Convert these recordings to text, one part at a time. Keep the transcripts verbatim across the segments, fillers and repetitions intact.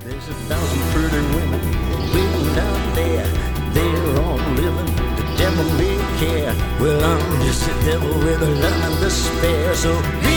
There's a thousand pretty women waiting out there. They're all living the devil may care. Well, I'm just a devil with a love and despair. So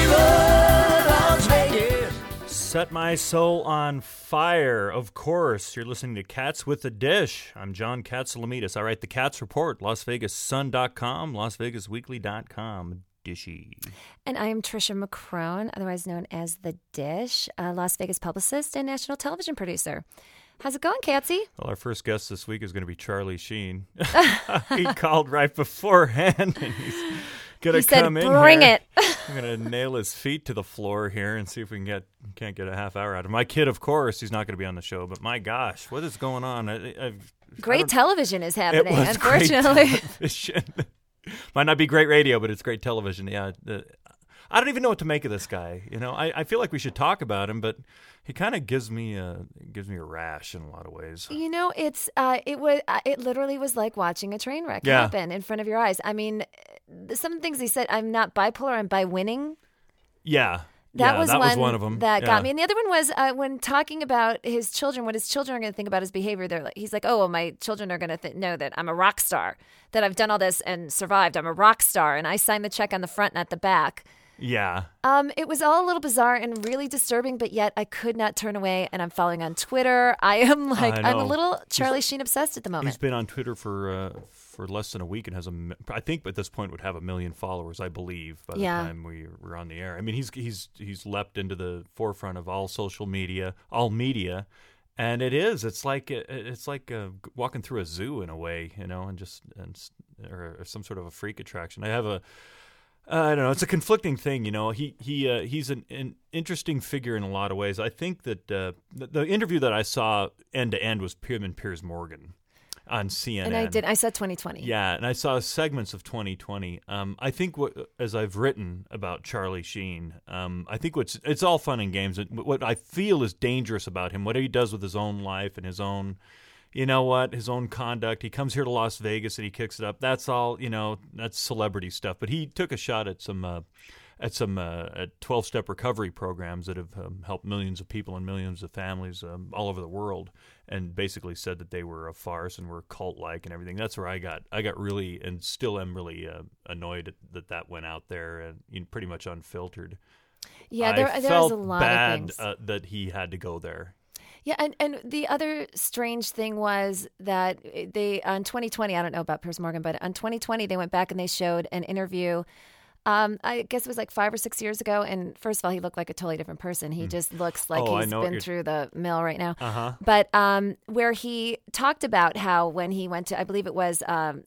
viva Las Vegas! Set my soul on fire. Of course, you're listening to Cats with the Dish. I'm John Katsilometes. I write the Cats Report, Las Vegas Sun dot com, Las Vegas Weekly dot com. Dishy. And I am Trisha McCrone, otherwise known as The Dish, a Las Vegas publicist and national television producer. How's it going, Katsy? Well, our first guest this week is going to be Charlie Sheen. He called right beforehand, and he's going to come said, in bring here. it. I'm going to nail his feet to the floor here and see if we can get can't get a half hour out of him. My kid, of course, he's not going to be on the show, but my gosh, what is going on? I, I've, Great I television is happening, it was unfortunately. Great television. Might not be great radio, but it's great television. Yeah, the, I don't even know what to make of this guy. You know, I, I feel like we should talk about him, but he kind of gives me a gives me a rash in a lot of ways. You know, it's uh, it was uh, it literally was like watching a train wreck Yeah. happen in front of your eyes. I mean, some of the things he said. I'm not bipolar. I'm by winning. Yeah. That, yeah, was, that one was one of them. that yeah. got me. And the other one was uh, when talking about his children, what his children are going to think about his behavior. They're like, he's like, oh, well, my children are going to th- know that I'm a rock star, that I've done all this and survived. I'm a rock star. And I signed the check on the front, not the back. Yeah. Um, it was all a little bizarre and really disturbing, but yet I could not turn away. And I'm following on Twitter. I am like, I I'm a know. little Charlie He's- Sheen obsessed at the moment. He's been on Twitter for uh, for less than a week and has a, mi- I think at this point would have a million followers, I believe, by the Yeah. time we were on the air. I mean, he's he's he's leapt into the forefront of all social media, all media, and it is. It's like it's like uh, walking through a zoo in a way, you know, and just and or, or some sort of a freak attraction. I have a. Uh, I don't know. It's a conflicting thing, you know. He he uh, he's an, an interesting figure in a lot of ways. I think that uh, the, the interview that I saw end to end was him and Piers Morgan on C N N. and I did. I said twenty twenty. Yeah, and I saw segments of twenty twenty. Um, I think what, as I've written about Charlie Sheen, um, I think what's it's all fun and games. What I feel is dangerous about him, what he does with his own life and his own. You know what? His own conduct. He comes here to Las Vegas and he kicks it up. That's all. You know, that's celebrity stuff. But he took a shot at some uh, at some uh, at twelve-step recovery programs that have um, helped millions of people and millions of families um, all over the world, and basically said that they were a farce and were cult-like and everything. That's where I got I got really and still am really uh, annoyed that that went out there and you know, pretty much unfiltered. Yeah, there, I there felt was a lot bad, of things. uh, that he had to go there. Yeah, and, and the other strange thing was that they, on twenty twenty, I don't know about Piers Morgan, but on twenty twenty, they went back and they showed an interview, um, I guess it was like five or six years ago, and first of all, he looked like a totally different person. He just looks like Oh, I he's know what been you're- through the mill right now. Uh-huh. But um, where he talked about how when he went to, I believe it was um,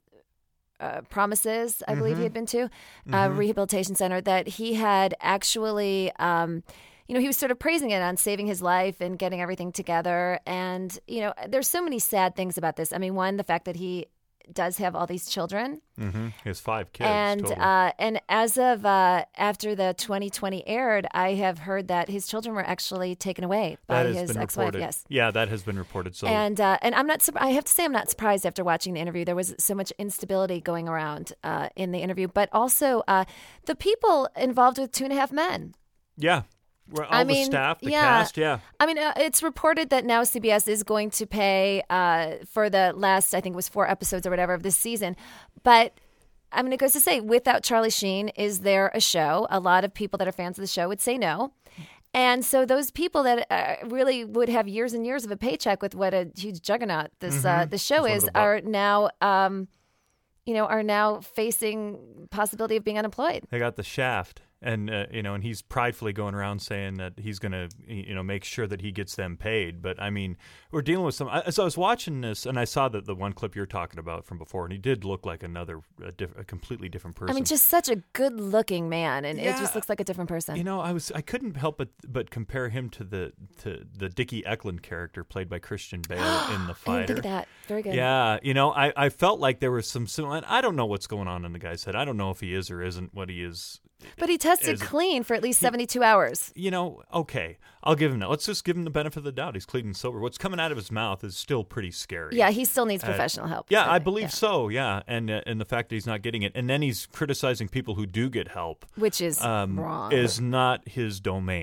uh, Promises, I believe he had been to, a rehabilitation center, that he had actually... Um, You know, he was sort of praising it on saving his life and getting everything together. And, you know, there's so many sad things about this. I mean, one, the fact that he does have all these children. Mm-hmm. He has five kids. and total. uh, and as of uh, after the twenty twenty aired, I have heard that his children were actually taken away by that has his been ex-wife. reported. Yes. Yeah, that has been reported. So And uh, and I'm not. sur- I have to say, I'm not surprised after watching the interview. There was so much instability going around uh, in the interview, but also uh, the people involved with Two and a Half Men. yeah, Well, all I the mean, staff, the yeah. cast, yeah. I mean, uh, it's reported that now C B S is going to pay uh, for the last, I think it was four episodes or whatever of this season. But I mean, it goes to say, without Charlie Sheen, is there a show? A lot of people that are fans of the show would say no. And so those people that uh, really would have years and years of a paycheck with what a huge juggernaut this uh, the show It's one of is the bu- are now, um, you know, are now facing possibility of being unemployed. They got the shaft. And, uh, you know, and he's pridefully going around saying that he's going to, you know, make sure that he gets them paid. But, I mean, we're dealing with some I, – so I was watching this, and I saw that the one clip you're talking about from before, and he did look like another a, diff, a completely different person. I mean, just such a good-looking man, and it Yeah. just looks like a different person. You know, I was I couldn't help but but compare him to the to the Dickie Eklund character played by Christian Bale in The I Fighter. didn't think of that. Very good. Yeah, you know, I, I felt like there was some similar. And I don't know what's going on in the guy's head. I don't know if he is or isn't what he is. But he tested Is it- clean for at least seventy-two hours. You know, okay, I'll give him that. Let's just give him the benefit of the doubt. He's clean and sober. What's coming out of his mouth is still pretty scary. Yeah, he still needs Uh, professional help. Yeah, I Okay, believe yeah. so. Yeah, and uh, and the fact that he's not getting it, and then he's criticizing people who do get help, Which is um, wrong. is not his domain.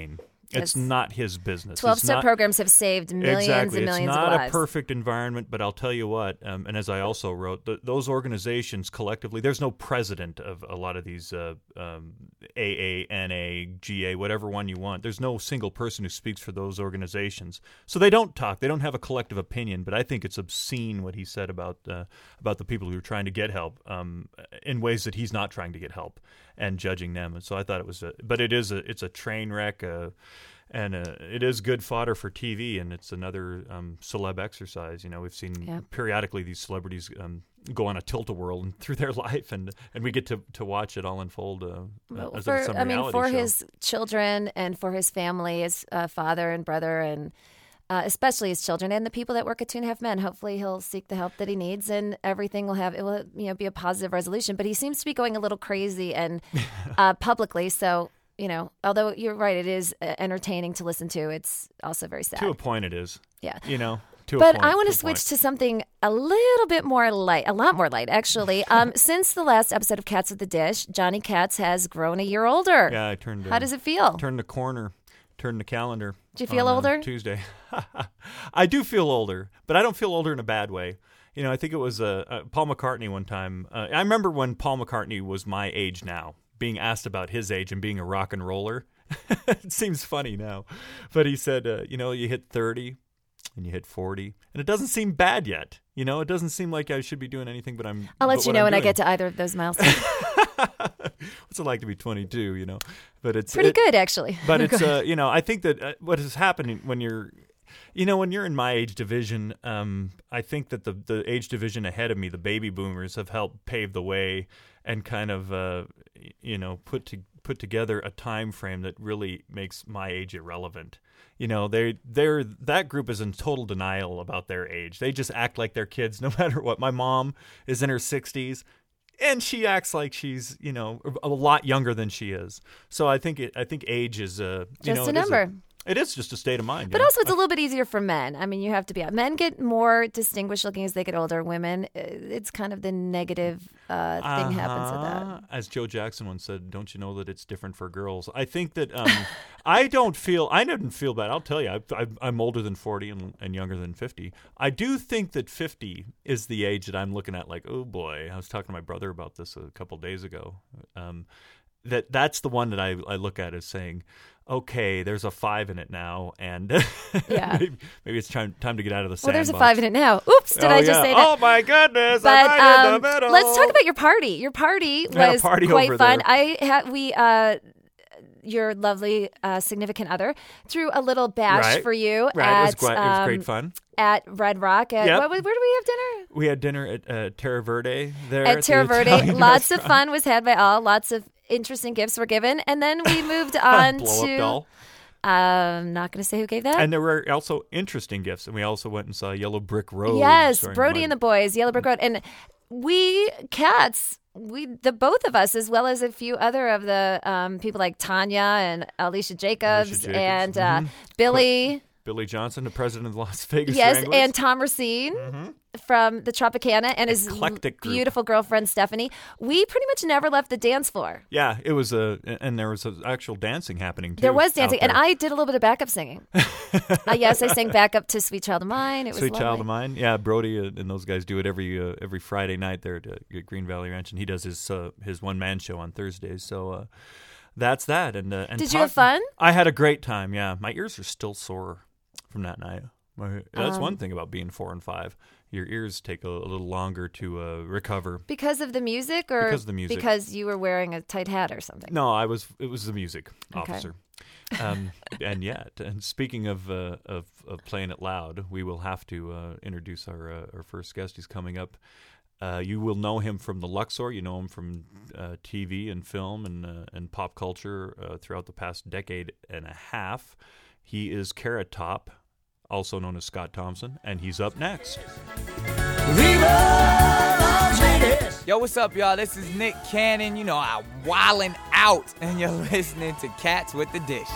It's not his business. twelve-step programs have saved millions exactly. and millions of lives. It's not a perfect environment, but I'll tell you what, um, and as I also wrote, th- those organizations collectively, there's no president of a lot of these uh, um, A A, N A, G A, whatever one you want. There's no single person who speaks for those organizations. So they don't talk. They don't have a collective opinion, but I think it's obscene what he said about uh, about the people who are trying to get help um, in ways that he's not trying to get help and judging them. And so I thought it was a, but it is a, it's a train wreck, uh, and uh, it is good fodder for T V, and it's another um, celeb exercise. You know, we've seen yeah. periodically these celebrities um, go on a tilt-a-whirl and through their life, and, and we get to, to watch it all unfold uh, well, as for, a, some I mean, for show. his children and for his family, his uh, father and brother, and uh, especially his children and the people that work at Two and a Half Men. Hopefully, he'll seek the help that he needs, and everything will have it will you know be a positive resolution. But he seems to be going a little crazy and uh, publicly, so. You know, although you're right, it is entertaining to listen to. It's also very sad. To a point, it is. Yeah. You know, to but a point. I want to to a switch point. to something a little bit more light, a lot more light, actually. Um, since the last episode of Cats with the Dish, Johnny Katz has grown a year older. Yeah, I turned. How uh, does it feel? Turned the corner. Turned the calendar. Do you feel on, uh, older? Tuesday. I do feel older, but I don't feel older in a bad way. You know, I think it was uh, uh, Paul McCartney one time. Uh, I remember when Paul McCartney was my age now, being asked about his age and being a rock and roller. It seems funny now, but he said, uh, you know, you hit thirty and you hit forty, and it doesn't seem bad yet. You know, it doesn't seem like I should be doing anything, but I'm. I'll let but you what know I'm when I doing. get to either of those milestones. What's it like to be twenty-two? You know, but it's Pretty it, good, actually. But it's, uh, you know, I think that uh, what is happening when you're. You know, when you're in my age division, um, I think that the, the age division ahead of me, the baby boomers, have helped pave the way and kind of, uh, you know, put to, put together a time frame that really makes my age irrelevant. You know, they they're that group is in total denial about their age. They just act like they're kids no matter what. My mom is in her sixties. And she acts like she's, you know, a lot younger than she is. So I think it. I think age is a you Just know, a it number. Is a, it is just a state of mind. But you know? also, it's a little bit easier for men. I mean, you have to be. Men get more distinguished looking as they get older. Women, it's kind of the negative uh, thing uh-huh. happens with that. As Joe Jackson once said, "Don't you know that it's different for girls?" I think that um, I don't feel. I didn't feel bad. I'll tell you, I, I, I'm older than forty and, and younger than fifty. I do think that fifty is the age that I'm looking at. Like, oh boy, I was talking to my brother about this a couple days ago. Um, that that's the one that I, I look at as saying, okay, there's a five in it now, and Yeah. maybe, maybe it's time time to get out of the Well, there's a sandbox. five in it now. Oops, did oh, I just yeah. say that? Oh my goodness! But I'm right um, in the middle. let's talk about your party. Your party I had a was party quite over fun. there. I had we uh, your lovely uh, significant other threw a little bash Right. for you Right, at it was, great, it was um, great fun. at Red Rock. At, Yep. what, where did we have dinner? We had dinner at uh, Terra Verde there. At the Terra Verde. Italian Lots of restaurant. fun was had by all. Lots of interesting gifts were given, and then we moved on Blow up to. doll. I'm not going to say who gave that. And there were also interesting gifts, and we also went and saw Yellow Brick Road. Yes, starring Brody Mud- and the Boys, Yellow Brick Road, and we cats. We the both of us, as well as a few other of the um, people like Tanya and Alicia Jacobs, Alicia Jacobs, and uh, mhm. Billy. Billy Johnson, the president of the Las Vegas Yes, Wranglers. and Tom Racine from the Tropicana, and his Eclectic group. beautiful girlfriend Stephanie. We pretty much never left the dance floor. Yeah, it was a, and there was a actual dancing happening too. There was out dancing, and there. I did a little bit of backup singing. uh, yes, I sang backup to "Sweet Child of Mine." It was Sweet lovely. Child of Mine. Yeah, Brody uh, and those guys do it every uh, every Friday night there at, uh, at Green Valley Ranch, and he does his uh, his one man show on Thursdays. So uh, that's that. And, uh, and Did you talk- have fun? I had a great time. Yeah, my ears are still sore from that night. My, that's Um, one thing about being four and five. Your ears take a, a little longer to uh, recover. Because of the music, or Because of the music. because you were wearing a tight hat or something? No, I was. It was the music Okay. officer. Um, and yet, and speaking of, uh, of of playing it loud, we will have to uh, introduce our uh, our first guest. He's coming up. Uh, you will know him from the Luxor. You know him from uh, T V and film and uh, and pop culture uh, throughout the past decade and a half. He is Carrot Top, also known as Scott Thompson, and he's up next. Yo, what's up, y'all? This is Nick Cannon. You know, I'm wildin' out, and you're listening to Cats with the Dish.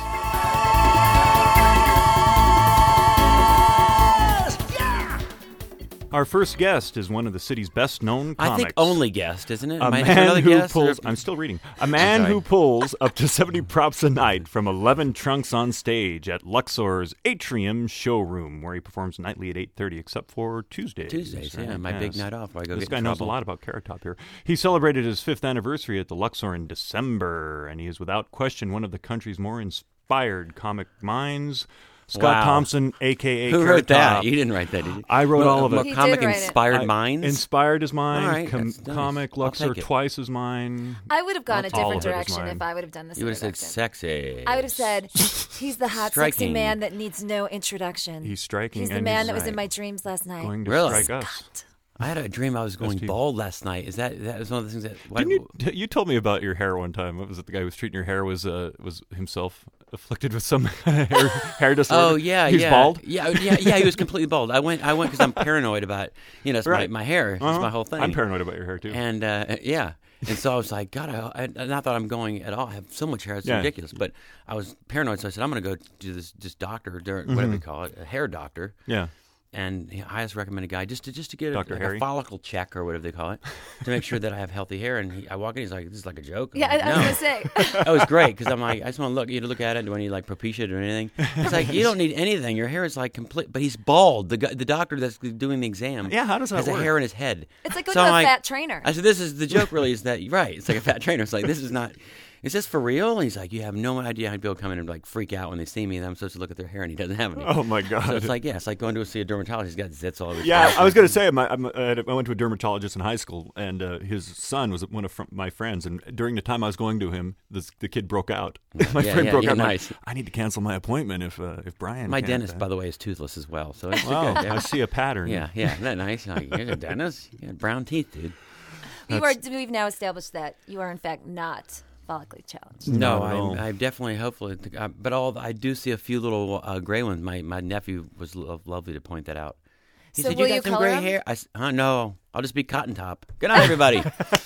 Our first guest is one of the city's best-known comics. I think only guest, isn't it? A Am I man another who guest, pulls. or- I'm still reading. A man who pulls up to seventy props a night from eleven trunks on stage at Luxor's Atrium Showroom, where he performs nightly at eight thirty, except for Tuesdays. Tuesdays, yeah, my big night off. Where I go This get guy in knows a trouble. lot about Carrot Top here. He celebrated his fifth anniversary at the Luxor in December, and he is without question one of the country's more inspired comic minds. Scott Wow. Thompson, a k a. Who Carrot wrote that? Top. You didn't write that, did you? I wrote Well, all of well, it. He Comic did write it. inspired I- minds. Inspired is mine. All right, Com- that's nice. Comic I'll Luxor take it. twice is mine. I would have gone a All different of it is direction mine. if I would have done this You would have said introduction. sexy. I would have said, he's the hot, sexy Striking. man that needs no introduction. He's striking He's the and man he's that was in right. my dreams last night. Going to Really? strike us. I had a dream I was going Steve. bald last night. Is that that was one of the things that? What, Didn't you, t- you told me about your hair one time. What was it? The guy who was treating your hair was uh, was himself afflicted with some hair, hair disorder. Oh yeah, He's yeah, bald. Yeah, yeah, yeah. He was completely bald. I went, I went because I'm paranoid about, you know, it's Right. my, my hair. It's Uh-huh. my whole thing. I'm paranoid about your hair too. And uh, yeah, and so I was like, God, I, I, and I thought I'm going at all. I have so much hair, it's Yeah. ridiculous. But I was paranoid, so I said, I'm going to go to this this doctor, or whatever you call it, a hair doctor. yeah. And the highest recommended guy just to just to get a, Doctor like Harry? a follicle check or whatever they call it to make sure that I have healthy hair. And he, I walk in, he's like, "This is like a joke." I'm Yeah, I, like, I was no. going to say. That was great because I'm like, I just want to look you to look at it. Do I need like Propecia or anything? It's like you don't need anything. Your hair is like complete. But he's bald. The guy, the doctor that's doing the exam, Yeah, how does that has work? a hair in his head. It's like going So to I'm a like- fat trainer. I said, "This is the joke. Really, is that right? It's like a fat trainer. It's like this is not. Is this for real?" And he's like, "You have no idea how people come in and like freak out when they see me. And I'm supposed to look at their hair, and he doesn't have any." Oh my god. So it's like, yeah, it's like going to see a dermatologist. He's got zits all over. his Yeah, face. I was going to say, my, I'm, uh, I went to a dermatologist in high school, and uh, his son was one of fr- my friends. And during the time I was going to him, this, the kid broke out. my Yeah, friend yeah, broke yeah, out. I'm like, nice. I need to cancel my appointment if uh, if Brian. My can't, dentist, uh, by the way, is toothless as well. So it's Wow, good. Yeah. I see a pattern. Yeah, yeah, isn't that nice? Like, here's a dentist. You got brown teeth, dude. You are, we've now established that you are, in fact, not follically challenged. No, Not at all. I, I definitely, hopefully, uh, but all I do see a few little uh, gray ones. My my nephew was lo- lovely to point that out. He So said, will "You you got some color gray them? hair." I said, huh, "No, I'll just be Cotton Top." Good night, everybody.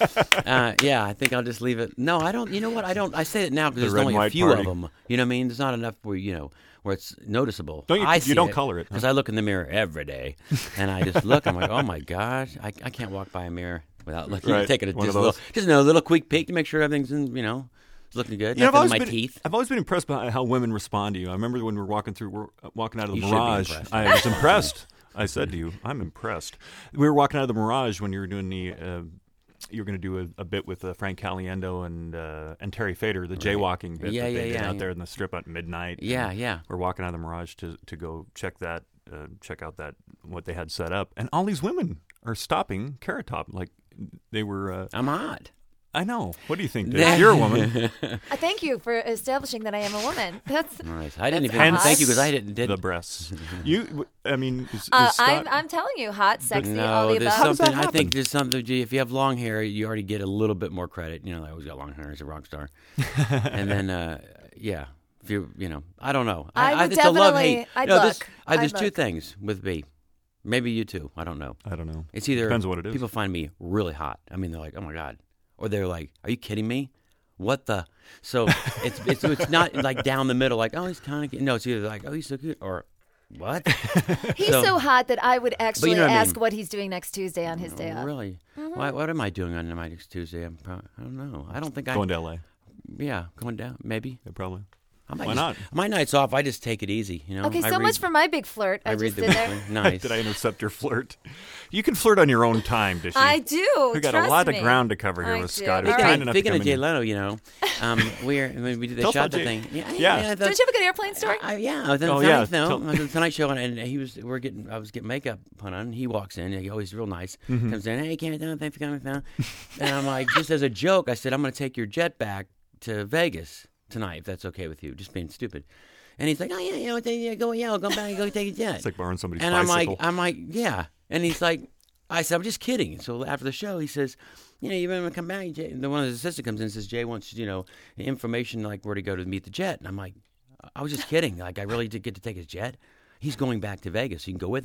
uh, yeah, I think I'll just leave it. No, I don't. You know what? I don't. I say it now because The there's red only and a white few party. of them. You know what I mean? There's not enough where you know where it's noticeable. Don't you- I you see don't color it, huh? because I look in the mirror every day, and I just look. I'm like, oh my gosh, I, I can't walk by a mirror without looking, Right, taking a one just of a little, those. just a little quick peek to make sure everything's in, you know. Looking good. You know, I've Nothing always in my been, teeth. I've always been impressed by how women respond to you. I remember when we were walking through, we're walking out of the You should be Mirage. impressed. I was impressed. I said to you, I'm impressed. We were walking out of the Mirage when you were doing the, uh, you were going to do a, a bit with uh, Frank Caliendo and uh, and Terry Fader, the jaywalking bit Yeah, that yeah, they did yeah, out yeah. there in the strip at midnight. Yeah, And yeah. We're walking out of the Mirage to to go check that, uh, check out that what they had set up, and all these women are stopping Carrot Top like they were. Uh, I'm hot. I know. What do you think, Dick? You're a woman. Uh, thank you for establishing that I am a woman. That's. Nice. I didn't That's even hot. thank you because I didn't. Did, the breasts. You, I mean, is, is Uh, Scott- I'm, I'm telling you, hot, sexy, no, all the there's above. does that something. I happen? think there's something. Gee, if you have long hair, you already get a little bit more credit. You know, I always got long hair as a rock star. And then, uh, yeah, if you, you know, I don't know. I would it's a love hate. definitely- I'd no, this, look. I, there's I'd two look. things with B. Maybe you too. I don't know. I don't know. It's either Depends on what it is. People find me really hot. I mean, they're like, "Oh my god," or they're like, "Are you kidding me? What the?" So it's it's it's not like down the middle, like, "Oh, he's kind of." No, it's either like, "Oh, he's so cute," or "What?" He's So- so hot that I would actually you know what I ask mean. what he's doing next Tuesday on his day off. Really? Why, what am I doing on my next Tuesday? I'm probably, I don't know. I don't think I. Going to L A. Yeah, going down. Maybe. Yeah, probably. I might Why just- not? My nights off, I just take it easy. You know. Okay, I so read, much for my big flirt. I, I read just the did there. weekly. Nice. Did I intercept your flirt? You can flirt on your own time, Dishy. I do. We got trust a lot me. of ground to cover here I with do. Scott. Who's All kind right. enough to Speaking come of Jay in. Leno, you know, um, we're when we did they Tell us shot about the Jay. thing. Yeah, Yeah. the- Don't you have a good airplane story? I, yeah, the Oh, Tonight, yeah. no, Tell- the Tonight Show, and, and he was. We're getting. I was getting makeup put on. He walks in. He always real nice. Mm-hmm. Comes in. Hey, Cameron, down. Thanks for coming down. And I'm like, just as a joke, I said, I'm going to take your jet back to Vegas tonight, if that's okay with you. Just being stupid. And he's like, oh yeah, you know, yeah, go, yeah, I'll go back and go take a jet. It's like borrowing somebody's and I'm bicycle. like, I'm like, yeah. And he's like, I said, I'm just kidding. So after the show, he says, you know, you better come back. Jay. And the one of his assistant comes in and says, Jay wants, you know, information like where to go to meet the jet. And I'm like, I was just kidding. Like, I really did get to take his jet. He's going back to Vegas. You can go with him.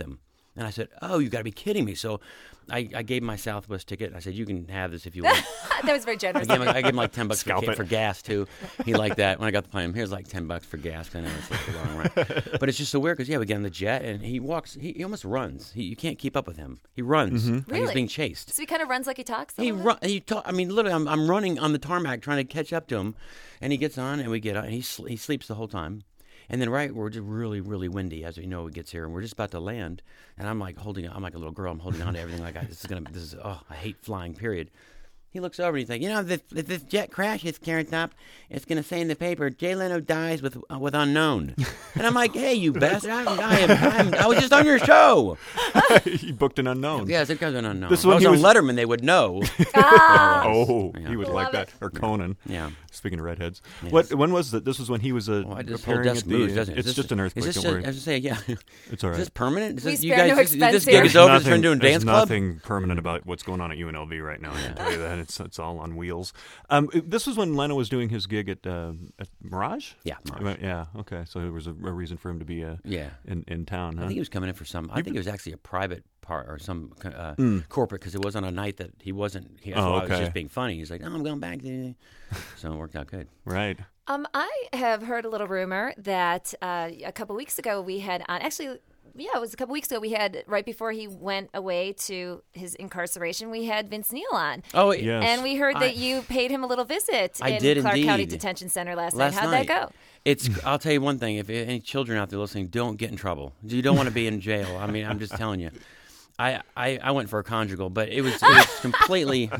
And I said, oh, you got to be kidding me. So I, I gave him my Southwest ticket. I said, you can have this if you want. That was very I generous. gave him, I gave him like ten bucks for, Scalp ga- it. for gas, too. He liked that. When I got the plane, here's like ten bucks for gas. I know it's like a long ride. But it's just so weird because, yeah, we get on the jet, and he walks, he, he almost runs. He, you can't keep up with him. He runs. Like he's Really? being chased. So he kind of runs like he talks. a He little run. He talk, I mean, literally, I'm, I'm running on the tarmac trying to catch up to him, and he gets on, and we get on, and he sl- he sleeps the whole time. And then right, we're just really, really windy as we know it gets here, and we're just about to land, and I'm like holding, I'm like a little girl, I'm holding on to everything. Like I, this is gonna, this is, oh, I hate flying. Period. He looks over and he's like, you know, if, if this jet crashes, Carrot Top, it's gonna say in the paper, Jay Leno dies with uh, with unknown. And I'm like, hey, you bastard, I, I, am, I'm, I was just on your show. He booked an unknown. Yeah, it's because of an unknown. This If I one was he on was- Letterman, they would know. Ah, Oh, Yeah. he would Love like that. it. Or Conan. Yeah. Speaking of redheads. Yes. What? When was that? This was when he was a Oh, I just whole appearing desk at the. moves, doesn't it? It's Is just this- an earthquake. Is this Don't a, worry. I was just say, yeah. It's all Is right. this permanent? Is We this, you spare guys, no this, this expense gig here. is There's over. This turn nothing, into a there's dance club? nothing permanent about what's going on at U N L V right now. I can tell you that. It's it's all on wheels. Um, it- this was when Leno was doing his gig at, uh, at Mirage? Yeah, Mirage. Yeah, okay. So there was a, a reason for him to be uh, Yeah. in, in town, huh? I think he was coming in for some. I think it was actually a private part or some uh, Mm. corporate because it was on a night that he wasn't. He, Oh, I was okay. just being funny. He's like, "Oh, I'm going back to," so it worked out good. Right. Um, I have heard a little rumor that uh, a couple weeks ago we had on actually. Yeah, it was a couple weeks ago. We had right before he went away to his incarceration. We had Vince Neil on, Oh, Yes. and we heard I- that you paid him a little visit I in did Clark County indeed. Detention Center last, Last night. How'd night. that go? It's. I'll tell you one thing. If any children out there listening, don't get in trouble. You don't want to be in jail. I mean, I'm just telling you. I, I, I went for a conjugal, but it was it was completely.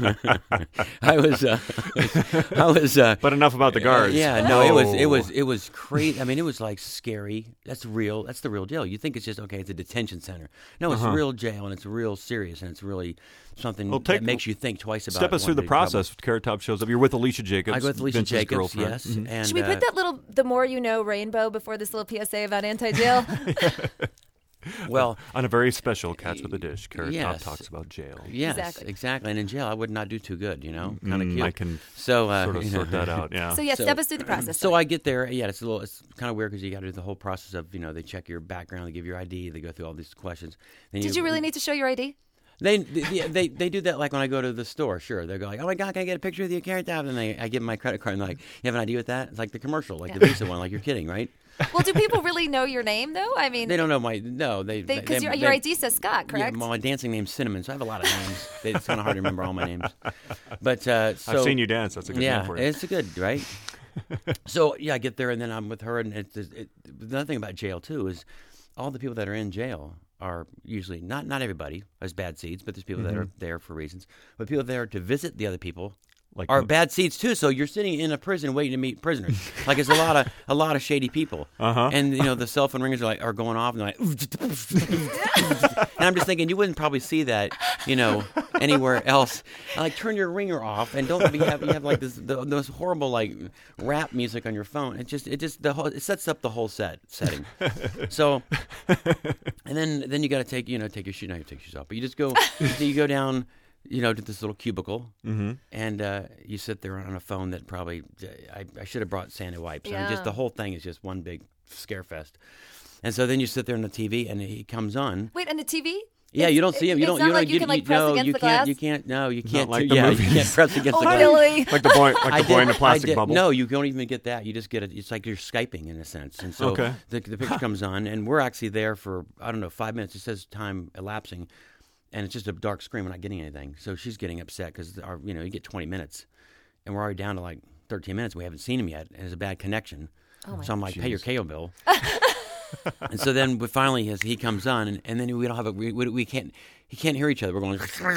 I was uh, I was. Uh, But enough about the guards. Yeah, no, it was it Oh. was it was crazy. I mean, it was like scary. That's real. That's the real deal. You think it's just okay. It's a detention center. No, it's real jail, and it's real serious, and it's really something Well, take- that makes you think twice about. Step us through wanting the to get in trouble. process. Carrot Top shows up. You're with Alicia Jacobs. I go with Alicia Vince's Jacobs. girlfriend. Yes, Mhm. and Should we uh, put that little "the more you know" rainbow before this little P S A about anti-jail? well? On a very special Cats with a Dish, Carrot Yes. Top talks about jail. Yes, Exactly. exactly. And in jail, I would not do too good. You know, kind of Mm, cute. I can so uh, sort of you know. sort that out. Yeah. So yeah, So- step us through the process. So I get there. Yeah, it's a little. It's kind of weird because you got to do the whole process of you know they check your background, they give your I D, they go through all these questions. Then Did you really need to show your I D? They, they they they do that like when I go to the store. Sure, they go like, "Oh my God, can I get a picture with you, Carrot Top?" And they, I give them my credit card and they're like, "You have an I D with that?" It's like the commercial, like the Visa one. Like you're kidding, right? Well, do people really know your name though? I mean, They don't know my no. They because they- your, they- your I D says Scott, correct? Yeah, well, my dancing name's Cinnamon, so I have a lot of names. They- it's kind of hard to remember all my names. But uh, so, I've seen you dance. That's a good yeah, name for you. it's a good right. So yeah, I get there and then I'm with her, and it's it, it, the other thing about jail too is all the people that are in jail are usually not not everybody has bad seeds, but there's people that are there for reasons. But people there to visit the other people Like are mo- bad seeds too. So you're sitting in a prison waiting to meet prisoners. Like it's a lot of a lot of shady people. Uh-huh. And you know the cell phone ringers are like are going off and they're like, and I'm just thinking you wouldn't probably see that you know anywhere else. Like turn your ringer off and don't you have you have like this the, this horrible like rap music on your phone. It just it just the whole it sets up the whole set setting. So and then then you got to take you know take your shoes not you take your shoes off, but you just go you go down. You know, to this little cubicle, Mm-hmm. and uh, you sit there on a phone that probably I, I should have brought Santa wipes. I mean, Yeah. just the whole thing is just one big scare fest. And so then you sit there on the T V, and he comes on. Wait, on the T V? Yeah, It's- you don't see him. You it's don't. not you like don't. you can like press no, against you the can't. glass. You can't. No, you can't. like do- the yeah, movies. you can't press against Oh, the glass. really? Like the boy, like I the boy in did- the plastic I did- bubble. No, you don't even get that. You just get it. It's like you're Skyping in a sense. And so Okay. the, the picture comes on, and we're actually there for I don't know five minutes. It says time elapsing, and it's just a dark screen. We're not getting anything. So she's getting upset because our you know you get twenty minutes, and we're already down to like thirteen minutes. We haven't seen him yet. And there's a bad connection. Oh so I'm like, pay your K O bill. And so then we finally his, he comes on, and, and then we don't have a we, we, we can't he can't hear each other. We're going,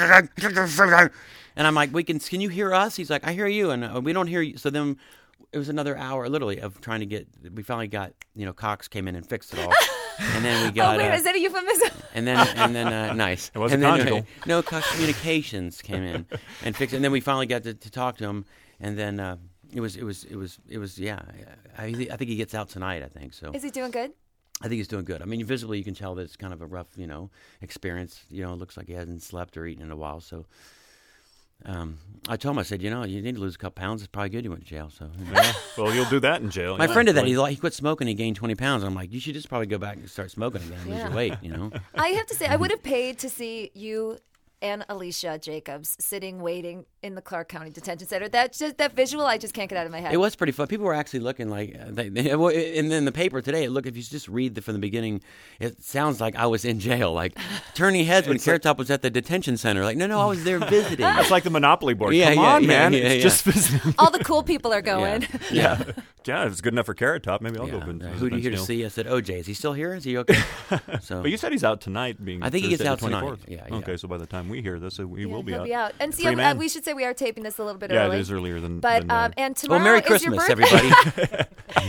and I'm like, we can can you hear us? He's like, I hear you, and uh, we don't hear you. So then it was another hour, literally, of trying to get. We finally got you know Cox came in and fixed it all, and then we got. Oh wait, uh, is that a euphemism? and then, and then, uh, nice. It was and a then, conjugal. no, Cox Communications came in and fixed it. And then we finally got to, to talk to him. And then uh, it was, it was, it was, it was. Yeah, I, I think he gets out tonight. I think so. Is he doing good? I think he's doing good. I mean, visibly you can tell that it's kind of a rough, you know, experience. You know, it looks like he hasn't slept or eaten in a while. So, Um, I told him, I said, you know, you need to lose a couple pounds. It's probably good you went to jail. So Yeah. Well, you'll do that in jail. my yeah. friend did that. He like, he quit smoking. He gained twenty pounds. I'm like, you should just probably go back and start smoking again and lose Yeah. your weight. You know. I have to say, I would have paid to see you and Alicia Jacobs sitting waiting in the Clark County Detention Center. That just that visual, I just can't get out of my head. It was pretty fun. People were actually looking like, uh, they, they, and then the paper today. Look, if you just read the, from the beginning, it sounds like I was in jail, like turning heads when Carrot Top was at the detention center. Like, no, no, I was there visiting. It's like the Monopoly board. Yeah, Come yeah, on, yeah, man. yeah, it's yeah. just visiting. All the cool people are going. Yeah. Yeah. Yeah, if it's good enough for Carrot Top, maybe I'll Yeah. go. visit Who do you here to Vince see? I said, O J. Is he still here? Is he okay? So, But you said he's out tonight. Being I think he gets Thursday out the tonight. twenty-fourth. Yeah, yeah. Okay, so by the time we hear this, uh, we Yeah, will be he'll out. be out. And see, Free uh, man. we should say we are taping this a little bit Yeah, early. it is earlier than. But than, uh, um, and tomorrow well, Merry is your Christmas, birthday. everybody.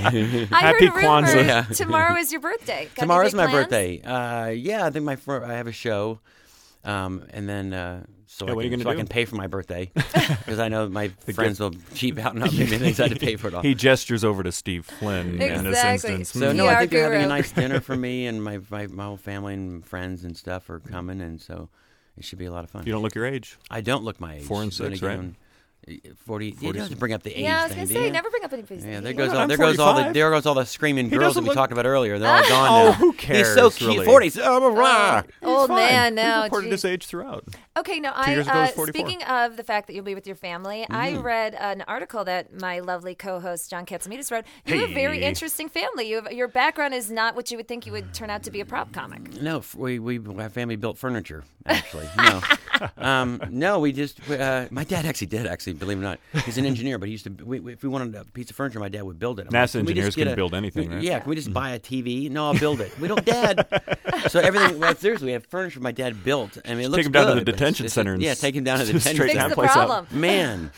I Happy heard a rumor Kwanzaa. Yeah. tomorrow is your birthday. Got any Tomorrow's big my plans? birthday. Uh, yeah, I think my fr- I have a show, um, and then uh, so, Yeah, I, what are you can, gonna so I do? can pay for my birthday because I know my friends will cheap out and not give me things I had to pay for it all. He gestures over to Steve Flynn in this Exactly. instance. So Hmm. no, I P R think they're having a guru. nice dinner for me, and my, my my whole family and friends and stuff are coming, and so it should be a lot of fun. You don't look your age. I don't look my age. Four and Then six, again, Forty. You don't have to bring up the age Yeah, I was thing, gonna do say, you? never bring up any face. Yeah, there Well, goes all, I'm there goes all the forty-five. there goes all the screaming girls doesn't that we look- talked about earlier. They're all gone Oh, now. who cares? He's so cute. really? Forty. Oh, rah. Old Fine. man He's now. reported gee. his age throughout. Okay, no, Two I years ago, he uh, was forty-four. speaking of the fact that you'll be with your family, I read an article that my lovely co-host John Katsimides wrote. You have a very Hey. interesting family. You have, your background is not what you would think you would turn out to be a prop comic. No, f- we we our family built furniture. Actually, no, um, no. We just uh, my dad actually did. Actually, believe it or not, he's an engineer. But he used to. We, we, if we wanted a piece of furniture, my dad would build it. I'm like, NASA "Can we just engineers get can a- build anything, we- right? Yeah, can we just buy a T V? No, I'll build it. We don't, Dad. So everything. Well, seriously, we have furniture my dad built. I mean, it looks Take him down to good, the but it's- detention it's- center and Yeah, s- take him down to the just detention straighten Fix that the place out. problem. Man,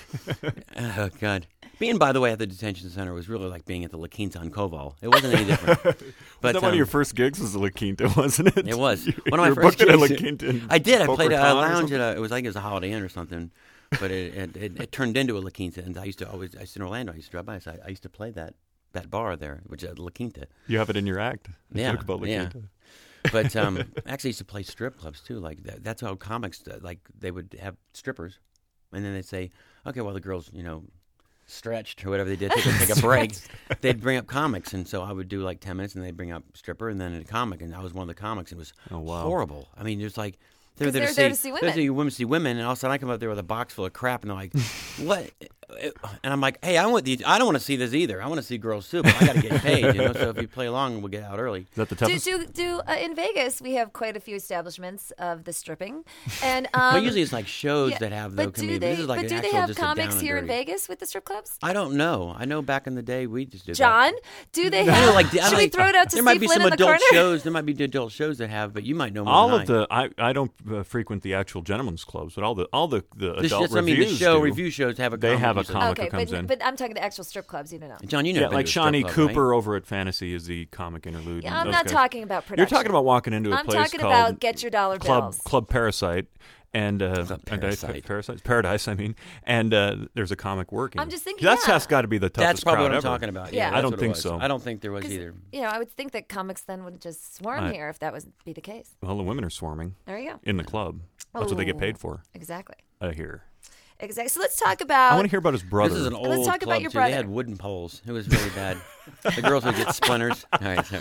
oh God. Being, by the way, at the detention center was really like being at the La Quinta on Koval. It wasn't any different. But Was that one um, of your first gigs was the La Quinta, wasn't it? It was You, one of my you were first booked at a La gigs. Quinta. in I did. I Boca played a, Raton or lounge something? at a. It was like it was a Holiday Inn or something, but it it, it it turned into a La Quinta. And I used to always. I used to in Orlando. I used to drive by. So I, I used to play that that bar there, which is La Quinta. You have it in your act. You Yeah, talk about La yeah. Quinta. But um, I actually used to play strip clubs too. Like that, that's how comics uh, like they would have strippers, and then they'd say, okay, well the girls, you know, stretched or whatever they did, take a, take a break. They'd bring up comics, and so I would do like ten minutes, and they'd bring up stripper, and then a comic, and I was one of the comics. It was Oh, wow. horrible. I mean, there's like. They're 'Cause there, they're to, there see, to see they're women. there women to see women, and all of a sudden I come up there with a box full of crap, and they're like, "What?" And I'm like, "Hey, I want these. I don't want to see this either. I want to see girls too, but I got to get paid, you know. So if you play along, we'll get out early." Is that the Do, toughest? do, do uh, in Vegas, we have quite a few establishments of the stripping, and um, But usually it's like shows yeah, that have but the do comedian. they? This is like but an do they actual have just a down comics and here in dirty. Vegas with the strip clubs? I don't know. I know back in the day we just did John, that. do they I have? know, like, I should we like- throw it out to there Steve might be Flynn some in the adult corner? shows. There might be adult shows that have, but you might know more All than of I. the I, I don't uh, frequent the actual gentlemen's clubs, but all the all the, the This adult just, I mean, the reviews show do. review shows have a. They comic have a usually. comic Okay, who comes but, in. but I'm talking the actual strip clubs. You don't know. John, you know. Yeah, like Shawnee club, Cooper Right? over at Fantasy is the comic interlude. Yeah, and I'm those not guys. talking about production. You're talking about walking into a I'm place talking called about get your dollar Club bills. Club Parasite. And uh, Club and I- Parasite. Parasite, Paradise. I mean, and uh, there's a comic working. I'm just thinking, that's yeah. has got to be the toughest That's probably crowd what I'm ever. talking about. Yeah. Yeah, I that's don't what it think was. so. I don't think there was 'Cause, either. You know, I would think that comics then would just swarm I- here if that would be the case. Well, the women are swarming There you go. in the club. That's what they get Oh. paid for. Exactly. I hear. Exactly. So let's talk about. I want to hear about his brother. This is an old Let's talk club about your too. They brother. had wooden poles. It was really bad. The girls would get splinters. All right, sorry.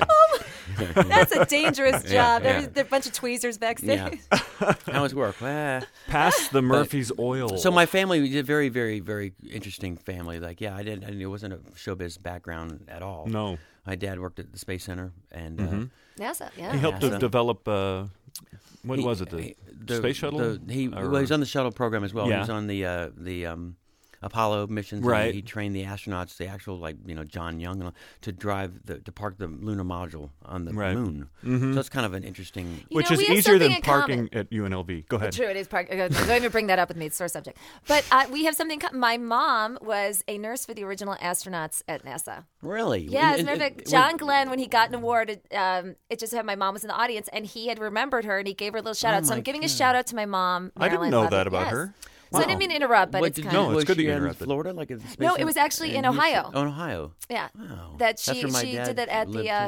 That's a dangerous job. Yeah, There's yeah. there are a bunch of tweezers backstage. Yeah. How was work? Well, Pass the Murphy's oil. So my family was a very, very, very interesting family. Like, yeah, I didn't. I didn't it wasn't a showbiz background at all. No. My dad worked at the Space Center, and Mhm. uh, NASA. Yeah. He helped Yeah. to develop. Uh, what he- was it? The, he- space shuttle. the- he Or- well, he was on the shuttle program as well. Yeah. He was on the uh, the um, Apollo missions. and Right. He trained the astronauts, the actual like you know John Young, uh, to drive the to park the lunar module on the Right. moon. Mhm. So it's kind of an interesting. You which know, is we have easier something than in parking common. at U N L V. Go ahead. True, it is park. uh, Don't even bring that up with me. It's a sore subject. But uh, we have something. co- My mom was a nurse for the original astronauts at NASA. Really? Yeah, as a And- matter of and- fact, John Glenn, when he got an award, it, um, it just had my mom was in the audience, and he had remembered her, and he gave her a little shout Oh out. So my I'm giving a God. shout out to my mom. I didn't Marilyn know Levitt. that about Yes. her. So I didn't mean to interrupt, but What it's did kind you, No, of it's was good that she you in interrupted. Florida, like at the Space No, it Center? was actually in Houston? Ohio. Oh, in Ohio. yeah. Wow. That That's she where my she dad did that at lived, the uh, too.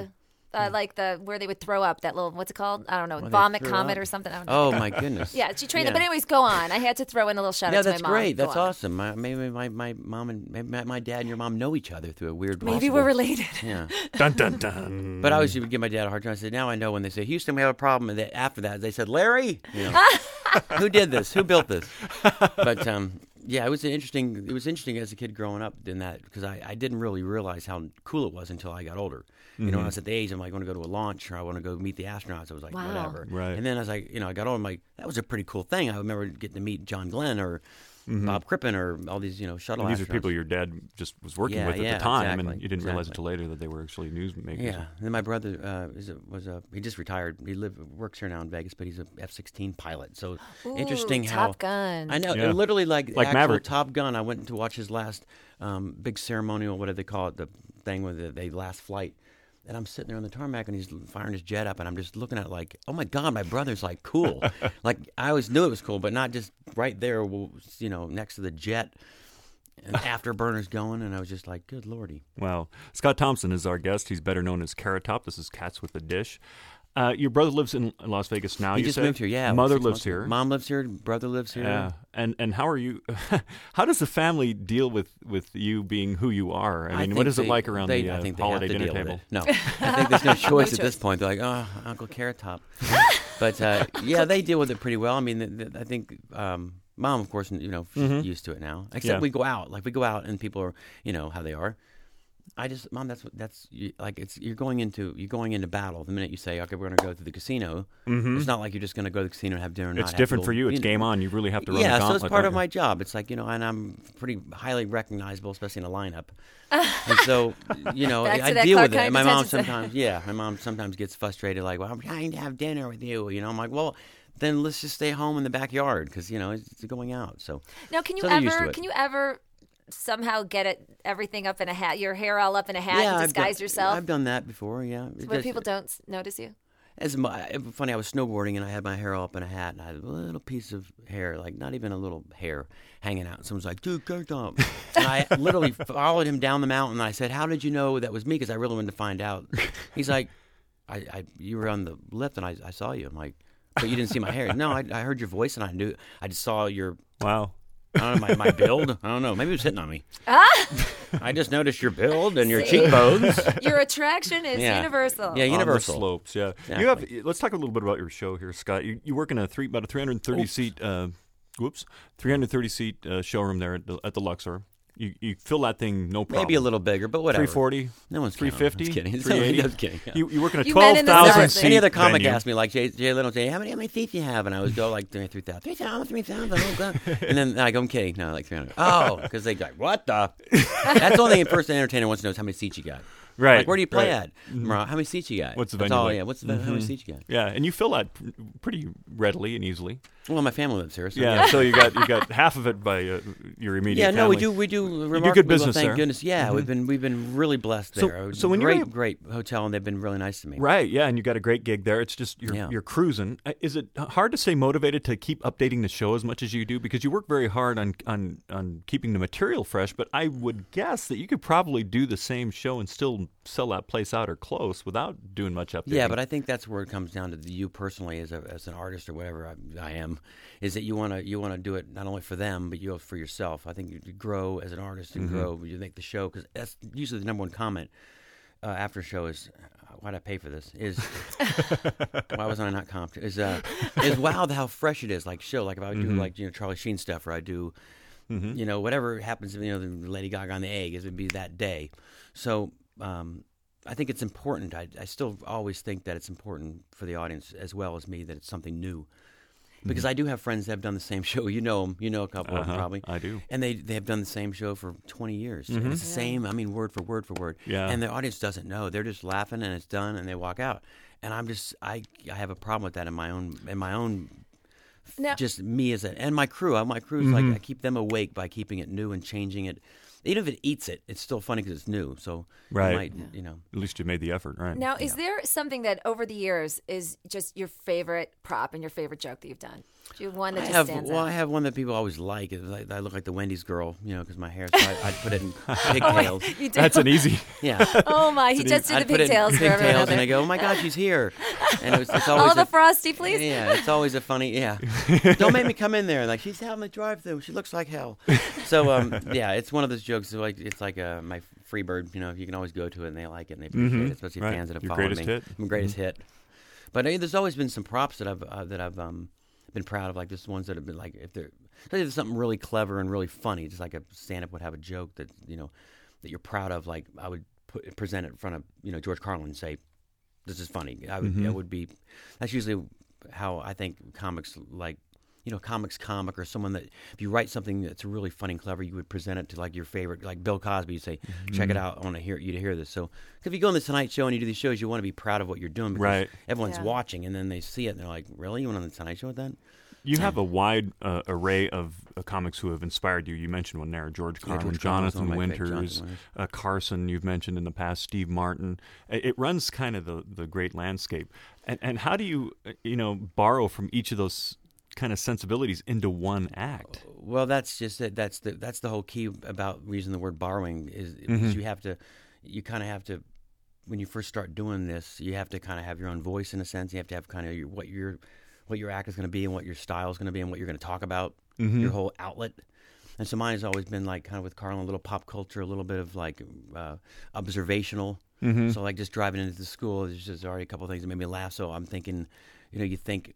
Uh, like the where they would throw up that little what's it called? I don't know, Well, they vomit threw comet up. or something. I don't know. Oh my goodness. Yeah, she trained Yeah. them. But anyways, go on. I had to throw in a little shout Yeah, out to that's my mom. great. Go That's on. awesome. My, maybe my, my mom and maybe my, my dad and your mom know each other through a weird. Maybe possible- we're related. Yeah. Dun dun dun. But I always would give my dad a hard time. I said, now I know when they say, Houston, we have a problem. And they, after that, they said, Larry, you know, who did this? Who built this? But, um, yeah, it was an interesting. It was interesting as a kid growing up in that because I, I didn't really realize how cool it was until I got older. You know, when I was at the age, I'm like, I want to go to a launch or I want to go meet the astronauts. I was like, Wow. whatever. Right. And then as I, you know, I got older, I'm like, that was a pretty cool thing. I remember getting to meet John Glenn or Bob Crippen or all these, you know, shuttle And these astronauts. are people your dad just was working Yeah, with at yeah, the time, exactly, and you didn't realize exactly. until later that they were actually newsmakers. Yeah, and then my brother uh, is a, was a he just retired. He live works here now in Vegas, but he's a F sixteen pilot. So Ooh, interesting how Top Gun. I know, Yeah. literally like Like actual Maverick. Top Gun. I went to watch his last um, big ceremonial. What do they call it? The thing with the, the last flight. And I'm sitting there on the tarmac, and he's firing his jet up, and I'm just looking at it like, oh my god, my brother's like cool. Like I always knew it was cool, but not just right there, you know, next to the jet. And afterburners going, and I was just like, good lordy. Wow. Scott Thompson is our guest. He's better known as Carrot Top. This is Cats with a Dish. Uh, your brother lives in Las Vegas now. He you just said? moved here, yeah. Mother six lives months ago. here. Mom lives here. Brother lives here. Yeah. And and how are you? How does the family deal with, with you being who you are? I mean, think what is it they- like around they, the uh, I think they holiday have to dinner deal table? With it. No, I think there's no choice at this choice. point. They're like, oh, Uncle Carrot Top. But uh, yeah, they deal with it pretty well. I mean, th- th- I think um, Mom, of course, you know, she's used to it now. Except Yeah. we go out, like we go out, and people are, you know, how they are. I just, Mom, that's what that's you, like. It's you're going into you're going into battle. The minute you say, okay, we're going to go to the casino, it's not like you're just going to go to the casino and have dinner. And It's not have different to for go- you. It's know. game on. You really have to run Yeah, the so gauntlet. it's part don't of you? my job. It's like, you know, and I'm pretty highly recognizable, especially in a lineup. And so, you know, Back to I that deal Clark with it. Kent And my mom detention center. sometimes, yeah, my mom sometimes gets frustrated, like, well, I'm trying to have dinner with you. You know, I'm like, well, then let's just stay home in the backyard because, you know, it's, it's going out. So, Now, can you So they're used to ever it. can you ever somehow get it everything up in a hat, your hair all up in a hat, yeah, and I've disguise done, yourself? I've done that before, yeah. It where does- people don't s- notice you. As my, it was funny, I was snowboarding and I had my hair all up in a hat and I had a little piece of hair, like not even a little hair hanging out. And someone's like, dude, go dump. And I literally followed him down the mountain. And I said, how did you know that was me? Because I really wanted to find out. He's like, I, I you were on the lift and I, I saw you. I'm like, but you didn't see my hair. No, I, I heard your voice and I knew, I just saw your, Wow. I don't know, my, my build. I don't know. Maybe it was hitting on me. I just noticed your build and your Ah! See? cheekbones. Your attraction is Yeah. universal. Yeah, On the universal. slopes, yeah. Exactly. You have. Let's talk a little bit about your show here, Scott. You, you work in a three about a three hundred thirty seat, uh, whoops, three hundred thirty seat uh, showroom there at the, at the Luxor. You you fill that thing no problem. Maybe a little bigger, but whatever. three forty. No one's three counting. fifty. I'm just kidding. three eighty. I'm kidding. You you work in a You twelve men in the thousand dark. seat Any other comic venue. asked me, like Jay, Jay Leno, say, how many, how many seats do you have? And I would go like three thousand, three thousand, three thousand, oh god. And then I go, I'm kidding. No, like three hundred. Oh, because they go, like, what the? That's the only thing a person entertainer wants to know is how many seats you got. Right. Like, where do you play right. Mm-hmm. at? Mar- How many seats you got? What's the That's venue all, like? yeah. What's the, how many seats you got? Yeah, and you fill that pr- pretty readily and easily. Well, my family lives here. So Yeah, so you got you got half of it by uh, your immediate Yeah, no, we family. do. We do. good Remarkably business well, thank there. goodness. Yeah, we've been we've been really blessed So- there. so when great, you're- great hotel, and they've been really nice to me. Right, yeah, and you got a great gig there. It's just you're Yeah. you're cruising. Uh, Is it hard to stay motivated to keep updating the show as much as you do? Because you work very hard on on on keeping the material fresh. But I would guess that you could probably do the same show and still sell that place out or close without doing much updating. Yeah, but I think that's where it comes down to the, you personally as a as an artist or whatever I, I am, is that you want to you want to do it not only for them but you for yourself. I think you, you grow as an artist and grow. You make the show because that's usually the number one comment uh, after a show is, why'd I pay for this? Is why was I not comped? Is uh is wow how fresh it is. Like show like if I would do like you know Charlie Sheen stuff or I do. You know, whatever happens, you know, the Lady Gaga on the egg, it would be that day. So um, I think it's important. I, I still always think that it's important for the audience as well as me that it's something new. Because I do have friends that have done the same show. You know them. You know a couple of them Uh-huh, probably. I do. And they, they have done the same show for twenty years. And it's the same, I mean, word for word for word. Yeah. And the audience doesn't know. They're just laughing and it's done and they walk out. And I'm just, I, I have a problem with that in my own, in my own Now- just me as a and my crew. Uh, My crew is Mm-hmm. like I keep them awake by keeping it new and changing it. even if it eats it, it's still funny because it's new. So Right. you might, you know. At least you made the effort, right? Now, is there something that over the years is just your favorite prop and your favorite joke that you've done? Do you have one that I just have stands well, out? I have one that people always like. It's like I look like the Wendy's girl, you know, because my hair. So I, I'd put it in pigtails. You do? That's an easy. Yeah. Oh my! He just did I'd the put it in pigtails for everyone pigtails, out and there. they go, "Oh my God, she's here!" And it was, it's always All the a, frosty, please. Yeah, it's always a funny. Yeah, don't make me come in there. Like she's having the drive-through. She looks like hell. So um, yeah, it's one of those jokes. Like it's like uh, my free bird. You know, you can always go to it and they like it and they appreciate Mhm. it, especially Right. fans that have Your followed greatest me. hit. My greatest hit. But uh, there's always been some props that I've uh, that I've um, been proud of, like just ones that have been like if they're especially if there's something really clever and really funny, just like a stand-up would have a joke that you know that you're proud of. Like I would put, present it in front of you know George Carlin and say, "This is funny." I would Mhm. it would be that's usually how I think comics like. You know, comics comic or someone that if you write something that's really funny and clever, you would present it to like your favorite, like Bill Cosby. You say, "Check it out. I want to hear you to hear this." So, if you go on the Tonight Show and you do these shows, you want to be proud of what you're doing because Right. everyone's Yeah. watching, and then they see it and they're like, "Really? You went on the Tonight Show with that?" You have a wide uh, array of uh, comics who have inspired you. You mentioned one there, George Yeah, Carlin, George Carlin's Jonathan one of my favorite, Winters, Jonathan Winters. uh, Carson. You've mentioned in the past, Steve Martin. It, it runs kind of the the great landscape. And and how do you uh, you know borrow from each of those kind of sensibilities into one act? Well, that's just it. That's the that's the whole key about using the word borrowing is Mm-hmm. because you have to, you kind of have to, when you first start doing this, you have to kind of have your own voice in a sense. You have to have kind of your, what your what your act is going to be and what your style is going to be and what you're going to talk about. Mm-hmm. Your whole outlet. And so mine has always been like kind of with Carlin, a little pop culture, a little bit of like uh, observational. Mm-hmm. So like just driving into the school, there's just already a couple of things that made me laugh. So I'm thinking, you know, you think.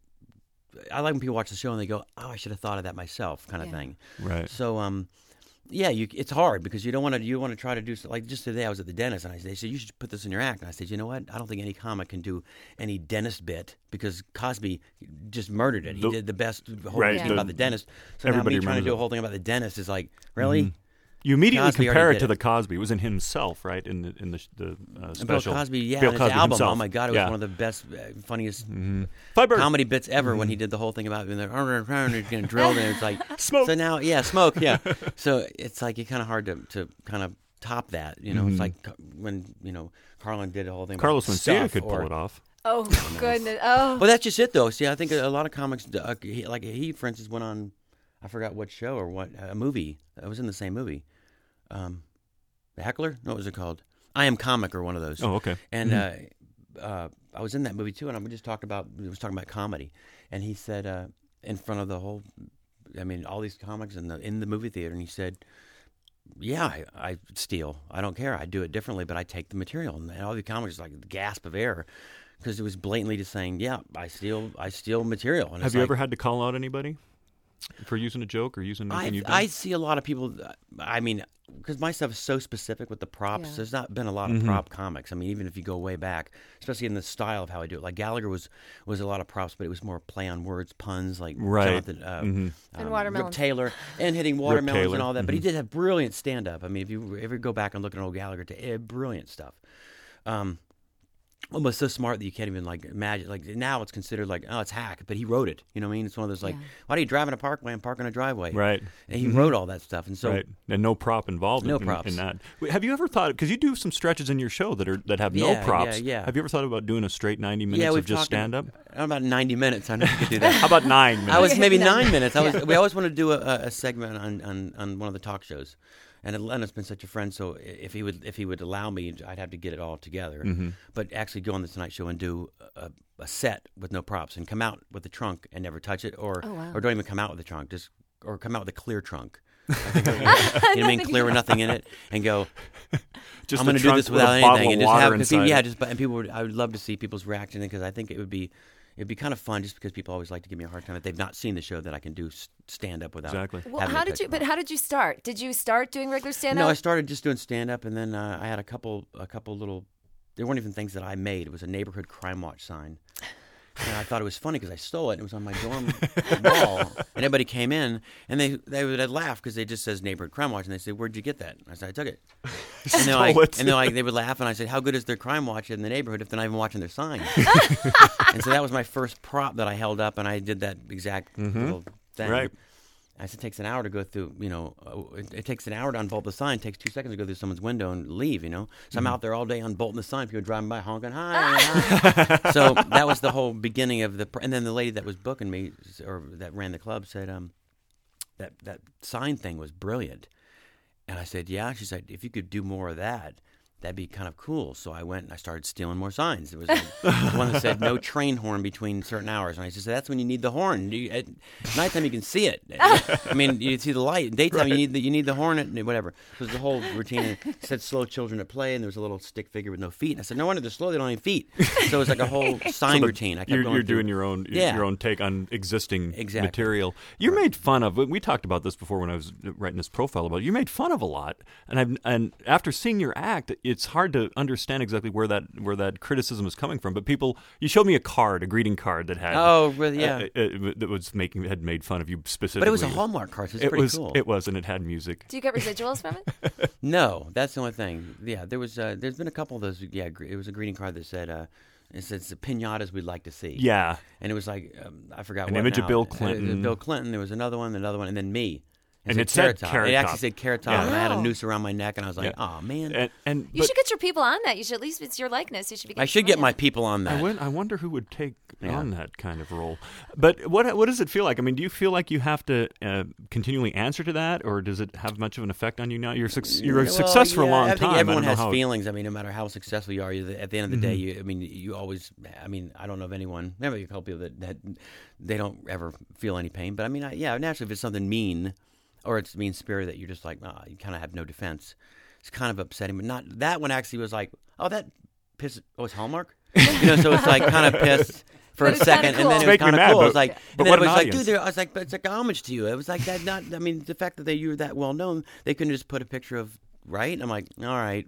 I like when people watch the show and they go, "Oh, I should have thought of that myself," kind of Yeah. thing. Right. So, um, yeah, you, it's hard because you don't want to. You want to try to do so, like just today. I was at the dentist and I they said you should put this in your act. And I said, you know what? I don't think any comic can do any dentist bit because Cosby just murdered it. He The- did the best whole Right, thing the- about the dentist. So everybody now me trying to remembers do a it. whole thing about the dentist is like, really? You immediately Cosby compare already it to did the Cosby. It was in himself, right? In the in the, the uh, And special. Bill Cosby, yeah, Bill and his Cosby album. himself. Oh my God, it was Yeah. one of the best, uh, funniest Fiber. comedy bits ever when he did the whole thing about when they're getting drilled and it's like Smoke. So now, yeah, smoke, yeah. So it's like it's kind of hard to, to kind of top that, you know. It's like when you know Carlin did the whole thing. Carlos about Mencia stuff could or, pull it off. Oh goodness! Oh, Well, that's just it though. See, I think a, a lot of comics, uh, he, like he, for instance, went on, I forgot what show or what a movie. It was in the same movie. Um, The Heckler? No, what was it called? I Am Comic or one of those. Oh, okay. And uh, uh, I was in that movie too, and we just talked about we was talking about comedy, and he said uh, in front of the whole, I mean, all these comics in the in the movie theater, and he said, "Yeah, I, I steal. I don't care. I do it differently, but I take the material." And all the comics like a gasp of air because it was blatantly just saying, "Yeah, I steal. I steal material." And Have it's you like, ever had to call out anybody for using a joke or using anything I, you've done? I see a lot of people. I mean, because my stuff is so specific with the props. Yeah. There's not been a lot of Mm-hmm. prop comics. I mean, even if you go way back, especially in the style of how I do it. Like Gallagher was was a lot of props, but it was more play on words, puns, like Right. Jonathan uh, Mhm. And um, watermelons. Rip Taylor, and hitting watermelons Taylor. and all that. But he Mhm. did have brilliant stand up. I mean, if you ever go back and look at old Gallagher, to eh, brilliant stuff. Um, almost so smart that you can't even like imagine. Like now, it's considered like oh, it's hack, but he wrote it. You know what I mean? It's one of those like, Yeah. why do you drive in a parkway and park in a driveway? Right. And he Mhm. wrote all that stuff, and so right. And no prop involved No in, props. in that. Wait, have you ever thought, because you do some stretches in your show that are that have no Yeah, props. yeah, yeah. Have you ever thought about doing a straight ninety minutes yeah, of we've just talked stand up? About ninety minutes. I know you could do that. How about nine minutes? I was maybe No. nine minutes. I was. We always wanted to do a, a segment on, on, on one of the talk shows, and Leonard's been such a friend. So if he would if he would allow me, I'd have to get it all together. Mm-hmm. But actually go on the Tonight Show and do a, a set with no props and come out with the trunk and never touch it, or Oh, wow. or don't even come out with the trunk, just or come out with a clear trunk. I think, you know what I mean? Clear with nothing in it, and go. Just I'm the going to do trunk this with a without bottle anything, of and just water have because inside yeah, it. just and people would. I would love to see people's reaction because I think it would be. It'd be kind of fun just because people always like to give me a hard time if they've not seen the show that I can do s- stand up without. Exactly. well, having how to did touch you? them But all. how did you start? Did you start doing regular stand up? No, I started just doing stand up, and then uh, I had a couple, a couple little. They weren't even things that I made. It was a neighborhood crime watch sign. And I thought it was funny because I stole it. It was on my dorm wall, and everybody came in, and they they would laugh because it just says neighborhood crime watch, and they said, "Where'd you get that?" And I said, "I took it." And they're Stole like, it. and they're like, they would laugh, and I said, "How good is their crime watch in the neighborhood if they're not even watching their sign?" And so that was my first prop that I held up, and I did that exact little thing. Right. I said, it takes an hour to go through, you know, uh, it, it takes an hour to unbolt the sign. It takes two seconds to go through someone's window and leave, you know. So I'm out there all day unbolting the sign. People driving by honking, hi. hi. So that was the whole beginning of the, and then the lady that was booking me, or that ran the club, said, um, that, that sign thing was brilliant. And I said, yeah. She said, if you could do more of that, that'd be kind of cool. So I went and I started stealing more signs. It was like, one that said no train horn between certain hours. And I just said, that's when you need the horn. You, at nighttime, you can see it. I mean, you see the light. In daytime, right. you need the you need the horn, and whatever. So it was the whole routine. It said slow children at play, and there was a little stick figure with no feet. And I said, no wonder they're slow. They don't have feet. So it was like a whole sign so routine. I kept you're going you're through. doing your own yeah. your own take on existing exactly. material. You're made fun of. We talked about this before when I was writing this profile about it. You made fun of a lot, and I've, and after seeing your act, it's hard to understand. understand exactly where that where that criticism is coming from, but people, you showed me a card, a greeting card that had oh really, yeah uh, uh, that was making had made fun of you specifically. But it was a Hallmark card, so it was it pretty was, cool. It was, and it had music. Do you get residuals from it? No, that's the only thing. Yeah, there was uh, there's been a couple of those. Yeah, it was a greeting card that said uh, it says the pinatas we'd like to see. Yeah, and it was like um, I forgot an what image now. of Bill Uh, Clinton. Bill Clinton. There was another one, another one, and then me. And it said said Carrot Top. Carrot It Top. actually said Carrot Top, Yeah. and I had a Wow. noose around my neck, and I was like, Yeah. "Oh man!" And, and You but should get your people on that. You should at least, it's your likeness. You should be. I should get my people on that. I, went, I wonder who would take Yeah. on that kind of role. But what what does it feel like? I mean, do you feel like you have to uh, continually answer to that, or does it have much of an effect on you now? You're suc- you're a Well, success for a yeah, long I think time. everyone I don't has know how feelings. I mean, no matter how successful you are, you, at the end of the day, you, I mean, you always. I mean, I don't know of anyone. Never a couple people that, that they don't ever feel any pain. But I mean, I, yeah, naturally, if it's something mean, or it's mean spirit that you're just like, nah, you kind of have no defense. It's kind of upsetting, but not that one. Actually, was like, oh, that piss. Oh, it's Hallmark. You know, so it's like kind of pissed for But a it's second, kinda and then cool. it was Make me kind of mad, cool. but- It was like, but and then what it was an like, audience. dude, I was like, but it's like homage to you. It was like that. Not, I mean, the fact that they you were that well known, they couldn't just put a picture of right. I'm like, all right.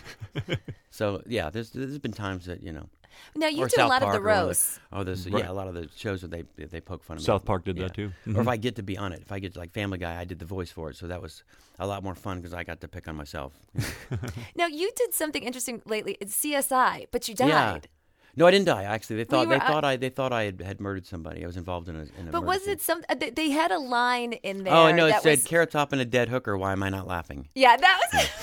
So yeah, there's there's been times that you know. Now you or did South a lot Park of the or one roasts. Oh, there's Right. yeah, a lot of the shows where they they poke fun of me. South Park did Yeah. that too. Or Mhm. if I get to be on it, if I get to, like Family Guy, I did the voice for it, so that was a lot more fun because I got to pick on myself. Now you did something interesting lately. It's C S I, but you died. Yeah. No, I didn't die. Actually, they Well, thought you they were- thought I they thought I had, had murdered somebody. I was involved in a. In a But murder was scene. it some? uh, They, they had a line in there. Oh no! It that said was, Carrot Top and a dead hooker. Why am I not laughing? Yeah, that was it.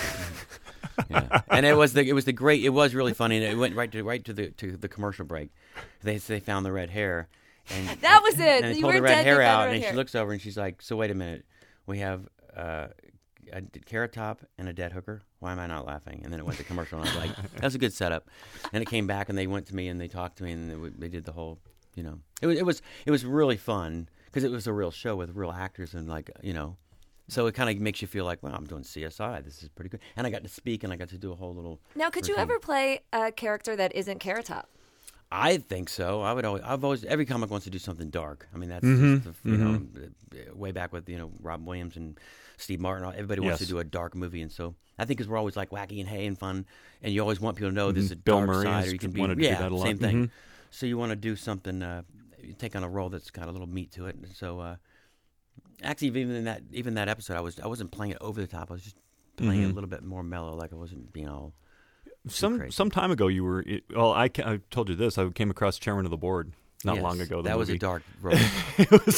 Yeah. And it was the it was the great. It was really funny, and it went right to right to the to the commercial break. They they found the red hair, and That was it. And they You pulled were the red dead, hair they found out, the red and hair. she looks over and she's like, "So wait a minute, we have uh, a d- Carrot Top and a dead hooker. Why am I not laughing?" And then it went to commercial, and I was like, "That was a good setup." And it came back, and they went to me and they talked to me, and they, w- they did the whole, you know, it was it was it was really fun because it was a real show with real actors and like you know. So it kind of makes you feel like, well, I'm doing C S I. This is pretty good. And I got to speak, and I got to do a whole little. Now, could you routine. ever play a character that isn't Carrot Top? I think so. I would always. I've always. Every comic wants to do something dark. I mean, that's Mhm, just the, you know, uh, way back with you know Rob Williams and Steve Martin. Everybody wants Yes. to do a dark movie, and so I think because we're always like wacky and hay and fun, and you always want people to know this is a Bill dark Murray side, has or you can be wanted to do yeah, that a lot. same thing. Mhm. So you want to do something. Uh, you take on a role that's got a little meat to it. And so uh, actually, even in that even that episode, I was I wasn't playing it over the top. I was just playing it Mhm. a little bit more mellow, like I wasn't being all. Some crazy. some time ago, you were. Well, I, ca- I told you this. I came across Chairman of the Board not Yes, long ago. The that was a movie. dark role. It was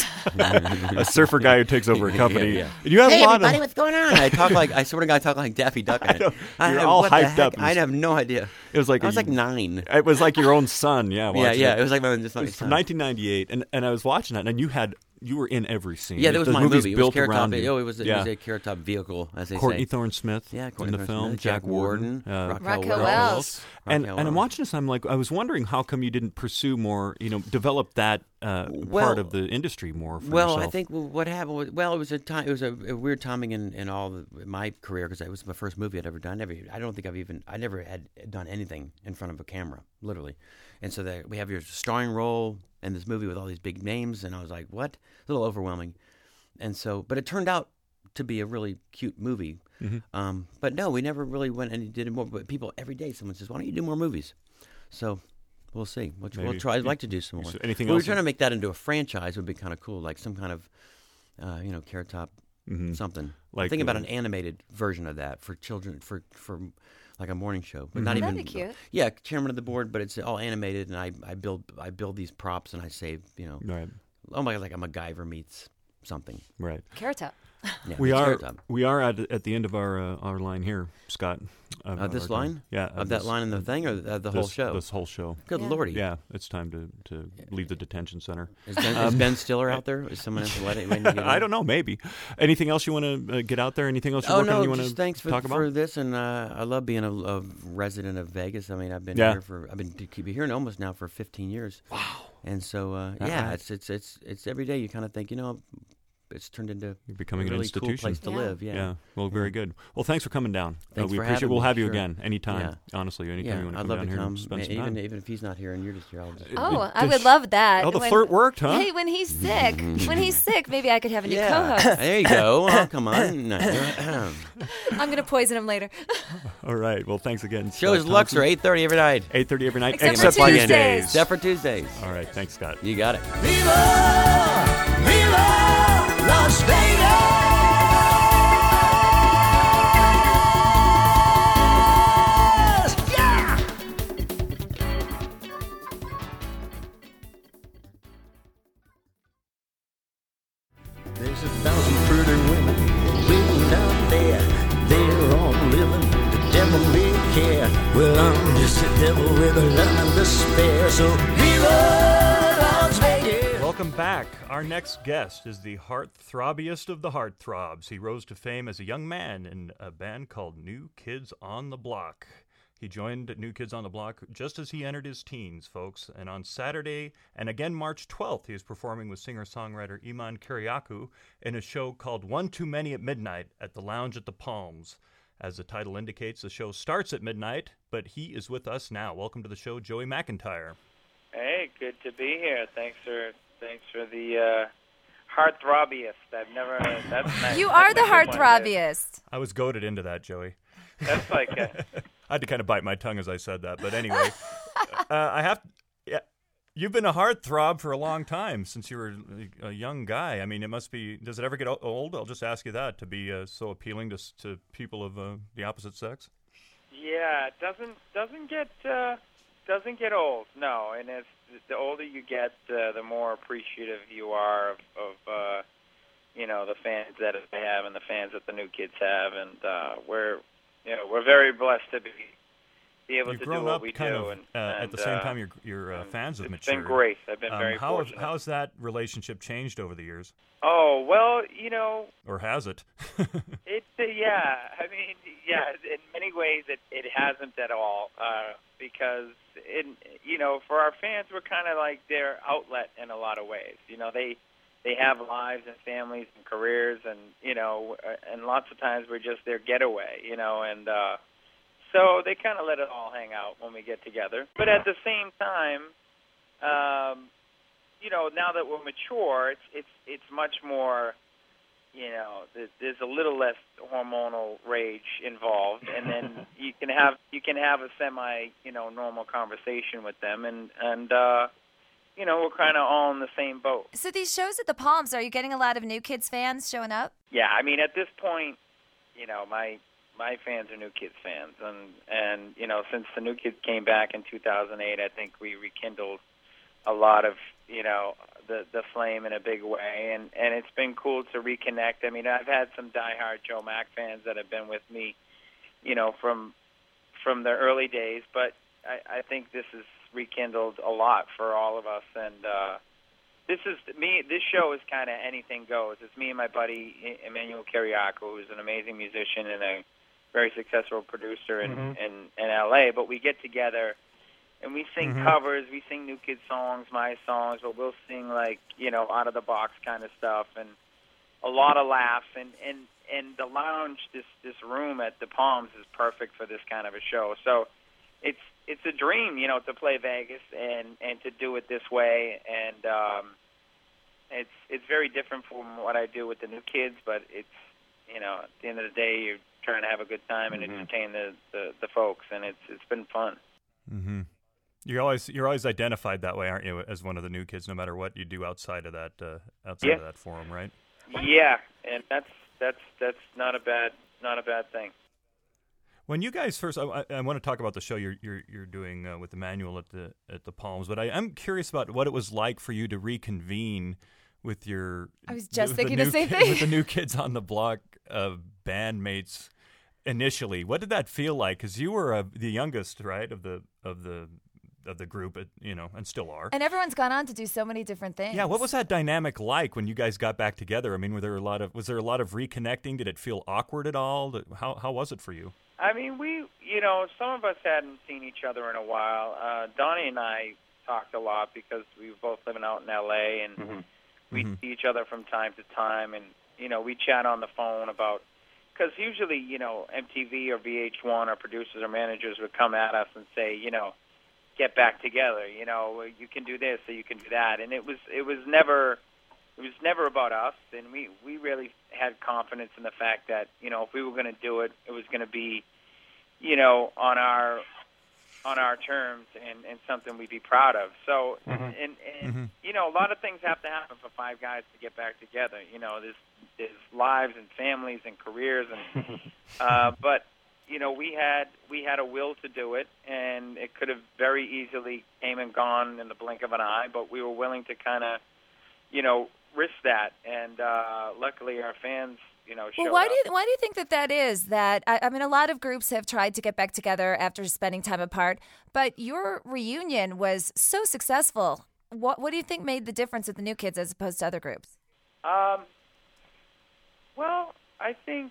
a surfer guy who takes over a company. Yeah, yeah. And you have Hey a lot everybody, of. what's going on? I talk like I swear to God, I talk like Daffy Duck. In I it. know. I You're have- all what the hyped heck? up. I have no idea. It was like I was a- like nine. It was like your own son. Yeah. Yeah, watching yeah. It. It was like my just It like was from son. nineteen ninety-eight, and and I was watching that, and you had you were in every scene. Yeah, that was the my movie's movie. It was built Carrot around Top. you. Oh, it was, it yeah. was a Carrot Top vehicle, as they Courtney say. Thorne Smith. Yeah, in Courtney the Thorne film. Smith, Jack Jack Warden, Uh, Raquel Raquel Welch. Welch. and Raquel and I'm Welch. watching this. I'm like, I was wondering how come you didn't pursue more, you know, develop that uh, Well- part of the industry more for Well, yourself. I think what happened was, well, it was a time. It was a, a weird timing in, in all the, my career because it was my first movie I'd ever done. Never, I don't think I've even, I never had done anything in front of a camera, literally. And so that we have your starring role in this movie with all these big names, and I was like, what? A little overwhelming. And so, but it turned out to be a really cute movie. Mm-hmm. Um, but no, we never really went and did more. But people every day, someone says, "Why don't you do more movies?" So we'll see. We'll, we'll Maybe. try. I'd like to do some more. So anything we were else? trying to make that into a franchise. Would be kind of cool, like some kind of, uh, you know, Carrot Top Mhm. something. Like I'm thinking about the- an animated version of that for children, for for like a morning show, but Mhm. not That'd even. be cute. Yeah, Chairman of the Board, but it's all animated, and I, I build I build these props, and I save, you know, Right. oh my god, like a MacGyver meets something. Right. Carrot Top. Yeah, We it's are Carrot Top. we are at at the end of our uh, our line here, Scott. Of, Of this our time. line? Yeah. Of that this- line in the thing, or uh, the whole this, show? This whole show. Good Yeah. lordy. Yeah, it's time to, to leave the detention center. Is Ben, is Ben Stiller out there? Is someone else waiting waiting to get I in? don't know. Maybe. Anything else you want to uh, get out there? Anything else you're Oh working no! on you want Just to thanks for, talk about? for this, and uh, I love being a, a resident of Vegas. I mean, I've been Yeah. here for I've been to keep here almost now for fifteen years. Wow. And so uh, Uh-uh. yeah, it's it's it's it's every day you kind of think, you know, it's turned into You're becoming a really an institution. cool place to Yeah. live. Yeah. Yeah. Well, very good. Well, thanks for coming down. Thanks uh, we for appreciate. having We'll me. have you Sure. again anytime. Yeah. Honestly, anytime Yeah, you want to I'd come love down to here come, and spend ma- some even time. even if he's not here and you're just here. I'll just, Oh, it- I would does- love that. Oh, the When- flirt worked, huh? Hey, when he's sick, when he's sick, maybe I could have a new yeah, co-host. there you go. Oh, come on. No. I'm gonna poison him later. All right. Well, thanks again. Shows Scott Luxor, Thompson. eight thirty every night. eight thirty every night, Except for except Tuesdays. Tuesdays. Except for Tuesdays. All right. Thanks, Scott. You got it. Viva, viva Las Vegas! Yeah! There's a thousand pretty women waiting out there. They're all living the devil may care. Well, I'm just a devil with a love and despair. So viva Las Vegas! Welcome back. Our next guest is the heartthrobbiest of the heartthrobs. He rose to fame as a young man in a band called New Kids on the Block. He joined New Kids on the Block just as he entered his teens, folks. And on Saturday, and again March twelfth, he is performing with singer-songwriter Iman Kyriakou in a show called One Too Many at Midnight at the Lounge at the Palms. As the title indicates, the show starts at midnight, but he is with us now. Welcome to the show, Joey McIntyre. Hey, good to be here. Thanks for thanks for the uh, heartthrobbiest. I've never. That's nice. You are the That's a good one, dude. heartthrobbiest. I was goaded into that, Joey. That's like a, I had to kind of bite my tongue as I said that, but anyway, uh, I have. Yeah, you've been a heartthrob for a long time since you were a young guy. I mean, it must be. Does it ever get o- old? I'll just ask you that to be uh, so appealing to s- to people of uh, the opposite sex. yeah. It doesn't doesn't get uh, doesn't get old. No, and as the older you get, uh, the more appreciative you are of, of uh, you know, the fans that I have and the fans that the New Kids have, and uh, we're you know we're very blessed to be be able You've to do grown what up we kind do, of and, uh, and at the same uh, time you're you're uh, and fans have it's matured. been great. I've been Um, very how have, fortunate. how's that relationship changed over the years, Oh well, you know. or has it? It uh, yeah, I mean yeah. In many ways, it it hasn't at all uh, because in you know for our fans, we're kind of like their outlet in a lot of ways. You know, they they have lives and families and careers, and you know, uh, and lots of times we're just their getaway. You know, and uh, so they kind of let it all hang out when we get together. But at the same time, um, you know, now that we're mature, it's it's it's much more. You know, there's, there's a little less hormonal rage involved, and then you can have you can have a semi, you know, normal conversation with them, and and uh, you know, we're kind of all in the same boat. So these shows at the Palms, are you getting a lot of New Kids fans showing up? Yeah, I mean, at this point, you know, my my fans are New Kids fans, and and you know, since the New Kids came back in two thousand eight, I think we rekindled a lot of you know the the flame in a big way, and and it's been cool to reconnect. I mean, I've had some diehard Joe Mack fans that have been with me, you know, from from the early days, but I, I think this has rekindled a lot for all of us, and uh, this is me. This show is kind of anything goes. It's me and my buddy Emmanuel Kyriakou, who's an amazing musician and a very successful producer in Mm-hmm. in, in L A. But we get together. And we sing Mhm. covers, we sing New Kids songs, my songs, but we'll sing like, you know, out of the box kind of stuff, and a lot of laughs, and, and, and the lounge, this, this room at the Palms is perfect for this kind of a show. So it's it's a dream, you know, to play Vegas and, and to do it this way, and um, it's it's very different from what I do with the New Kids, but it's, you know, at the end of the day, you're trying to have a good time and Mhm. entertain the, the, the folks, and it's it's been fun. Mm-hmm. You're always you're always identified that way, aren't you, as one of the New Kids, no matter what you do outside of that uh, outside Yeah. of that forum, right? Yeah, and that's that's that's not a bad not a bad thing. When you guys first, I, I want to talk about the show you're you're, you're doing uh, with Emmanuel at the at the Palms, but I am curious about what it was like for you to reconvene with your. I was just with thinking the, the same ki- thing. with the New Kids on the Block uh, bandmates. Initially, what did that feel like? Because you were uh, the youngest, right, of the of the of the group, at, you know, and still are. And everyone's gone on to do so many different things. Yeah, what was that dynamic like when you guys got back together? I mean, were there a lot of was there a lot of reconnecting? Did it feel awkward at all? How how was it for you? I mean, we, you know, some of us hadn't seen each other in a while. Uh, Donnie and I talked a lot because we were both living out in L A, and Mm-hmm. we Mhm. see each other from time to time, and you know, we chat on the phone about. Because usually, you know, M T V or V H one or producers or managers would come at us and say, you know, get back together. You know, you can do this or you can do that, and it was it was never it was never about us. And we we really had confidence in the fact that, you know, if we were going to do it, it was going to be, you know, on our on our terms and, and something we'd be proud of. So, Mm-hmm. and, and Mm-hmm. you know, a lot of things have to happen for five guys to get back together. You know, there's there's lives and families and careers, and uh, but you know, we had we had a will to do it, and it could have very easily came and gone in the blink of an eye. But we were willing to kind of, you know, risk that, and uh, luckily our fans, you know, showed Well, why up. do you why do you think that that is? That I, I mean, a lot of groups have tried to get back together after spending time apart, but your reunion was so successful. What what do you think made the difference with the New Kids as opposed to other groups? Um, well, I think,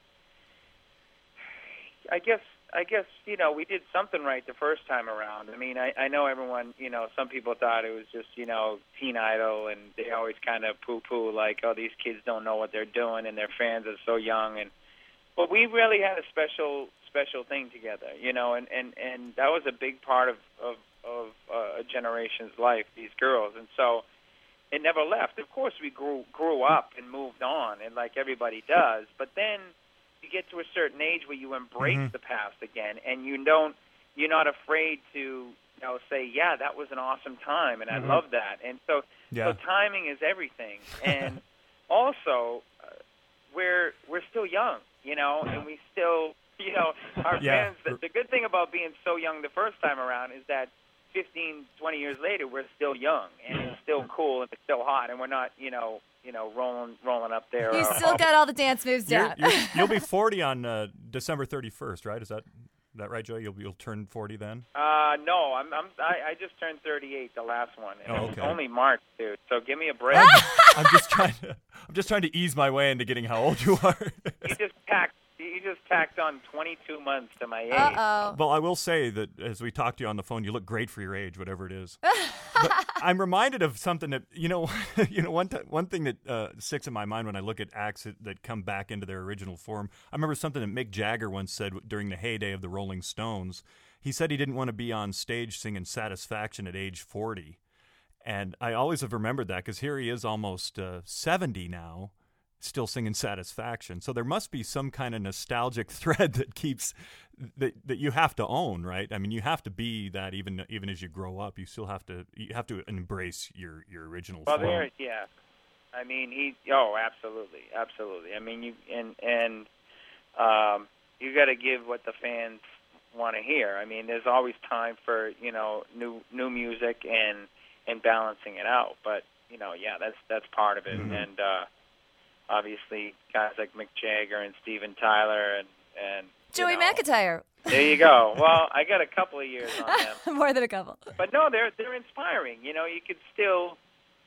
I guess, I guess, you know, we did something right the first time around. I mean, I, I know everyone, you know, some people thought it was just, you know, Teen Idol, and they always kind of poo-poo, like, oh, these kids don't know what they're doing, and their fans are so young. And but we really had a special, special thing together, you know, and, and, and that was a big part of, of, of uh, a generation's life, these girls. And so it never left. Of course, we grew grew up and moved on, and like everybody does. But then you get to a certain age where you embrace Mhm. the past again, and you don't, you're not afraid to, you know, say, yeah, that was an awesome time, and Mhm. I love that. And so, Yeah. so timing is everything. And also, uh, we're we're still young, you know, and we still, you know, our Yeah. fans. The, the good thing about being so young the first time around is that fifteen, twenty years later, we're still young, and it's still cool, and it's still hot, and we're not, you know, you know, rolling, rolling up there. You uh, still got all the dance moves You're, down. you're, you'll be forty on uh, December thirty-first, right? Is that that right, Joe? You'll you'll turn forty then. Uh, no, I'm, I'm, I, I just turned thirty-eight, the last one. And Oh, it's okay. only March, dude. So give me a break. I'm just trying to I'm just trying to ease my way into getting how old you are. you just tacked, you just tacked on twenty-two months to my age. Uh-oh. Well, I will say that as we talked to you on the phone, you look great for your age, whatever it is. But I'm reminded of something that you know, you know, one t- one thing that uh, sticks in my mind when I look at acts that, that come back into their original form. I remember something that Mick Jagger once said during the heyday of the Rolling Stones. He said he didn't want to be on stage singing Satisfaction at age forty, and I always have remembered that because here he is, almost uh, seventy now, still singing Satisfaction. So there must be some kind of nostalgic thread that keeps that that you have to own, right? I mean, you have to be that even even as you grow up. You still have to you have to embrace your your original Well, form. there, yeah. I mean, he. Oh, absolutely, absolutely. I mean, you and and um, you got to give what the fans want to hear. I mean, there's always time for you know new new music and and balancing it out. But you know, yeah, that's that's part of it. Mhm. And uh, obviously, guys like Mick Jagger and Steven Tyler and and you Joey know, McIntyre. There you go. Well, I got a couple of years on them. More than a couple. But no, they're they're inspiring. You know, you could still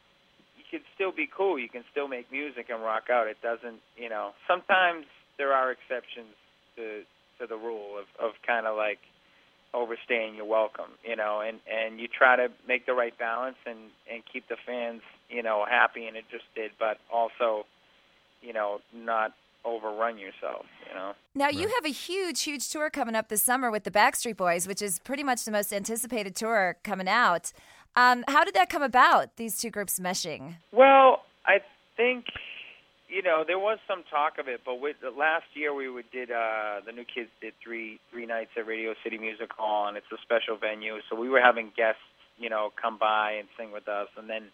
you could still be cool. You can still make music and rock out. It doesn't, you know. Sometimes there are exceptions to to the rule of of kind of like overstaying your welcome, you know, and and you try to make the right balance and and keep the fans, you know, happy and interested, but also, you know, not overrun yourself, you know. Now, you have a huge, huge tour coming up this summer with the Backstreet Boys, which is pretty much the most anticipated tour coming out. Um, how did that come about, these two groups meshing? Well, I think, you know, there was some talk of it, but with, last year we would, did, uh, the New Kids did three three nights at Radio City Music Hall, and it's a special venue, so we were having guests, you know, come by and sing with us, and then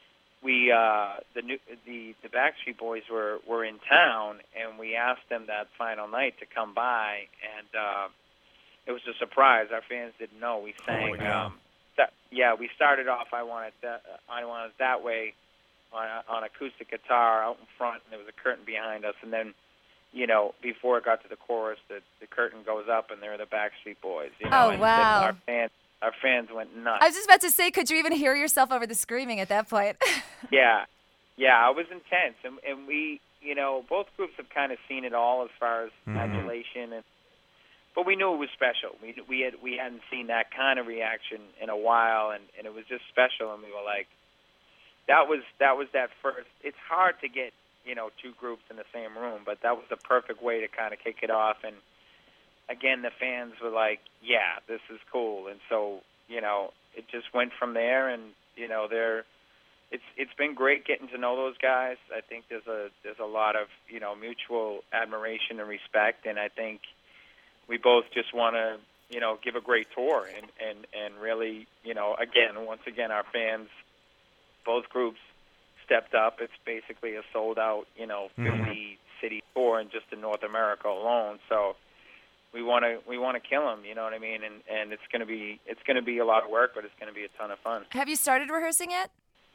we uh the new the the Backstreet Boys were were in town, and we asked them that final night to come by, and uh it was a surprise. Our fans didn't know. We sang wow. um that, yeah, we started off I Want It That I Want It That Way on, on acoustic guitar out in front, and there was a curtain behind us, and then, you know, before it got to the chorus, the, the curtain goes up, and they're the Backstreet Boys. You know, Oh, and wow. Our fans, our fans went nuts. I was just about to say, could you even hear yourself over the screaming at that point? Yeah, yeah, it was intense, and, and we, you know, both groups have kind of seen it all as far as Mm-hmm. adulation, and but we knew it was special. We we had we hadn't seen that kind of reaction in a while, and, and it was just special, and we were like, that was that was that first. It's hard to get, you know, two groups in the same room, but that was the perfect way to kind of kick it off, and again, the fans were like, yeah, this is cool, and so, you know, it just went from there, and, you know, they're. It's it's been great getting to know those guys. I think there's a there's a lot of, you know, mutual admiration and respect, and I think we both just want to, you know, give a great tour and, and, and really, you know, again, once again, our fans, both groups stepped up. It's basically a sold out, you know, fifty mm-hmm. city tour in just in North America alone. So we want to we want to kill them. You know what I mean? And and it's gonna be it's gonna be a lot of work, but it's gonna be a ton of fun. Have you started rehearsing yet?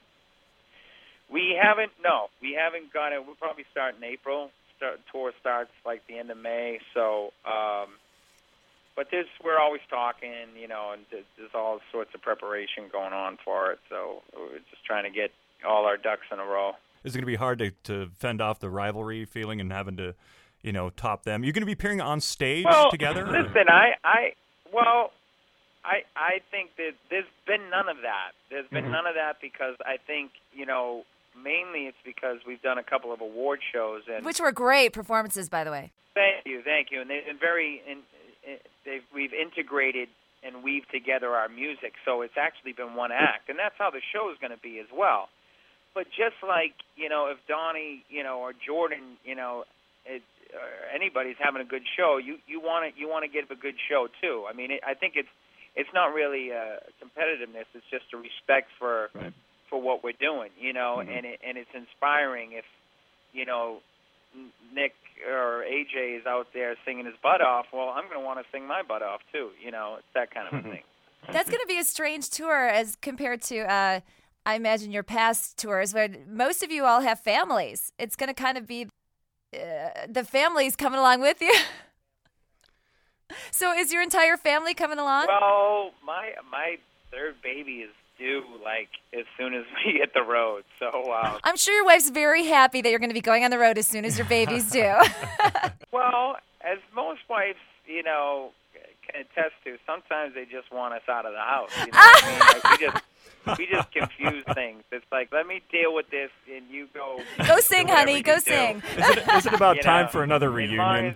We haven't. No, we haven't got it. We'll probably start in April. Start, tour starts like the end of May. So, um, but there's we're always talking, you know, and there's all sorts of preparation going on for it. So we're just trying to get all our ducks in a row. Is it going to be hard to, to fend off the rivalry feeling and having to, you know, top them? You're going to be appearing on stage well, together? Listen, I, I, well, I, I think that there's been none of that. There's been mm-hmm. none of that because I think, you know, mainly it's because we've done a couple of award shows, and which were great performances, by the way. Thank you, thank you, and they've been very. In, in, they've we've integrated and weaved together our music, so it's actually been one act, and that's how the show is going to be as well. But just like, you know, if Donnie, you know, or Jordan, you know, it, or anybody's having a good show, you you want to you want to give a good show too. I mean, it, I think it's it's not really a competitiveness; it's just a respect for. Right. For what we're doing, you know, mm-hmm. and it, and it's inspiring if, you know, Nick or A J is out there singing his butt off. Well, I'm going to want to sing my butt off too, you know. It's that kind of a thing. That's going to be a strange tour as compared to, uh, I imagine, your past tours, where most of you all have families. It's going to kind of be uh, the families coming along with you. So, is your entire family coming along? Well, my my third baby is due like as soon as we hit the road. So um, I'm sure your wife's very happy that you're going to be going on the road as soon as your baby's due. Well, as most wives, you know, can attest to, sometimes they just want us out of the house. You know what I mean? Like, we just we just confuse things. It's like, let me deal with this, and you go. Go sing, honey. Go sing. Is it, is it about you time know, for another reunion?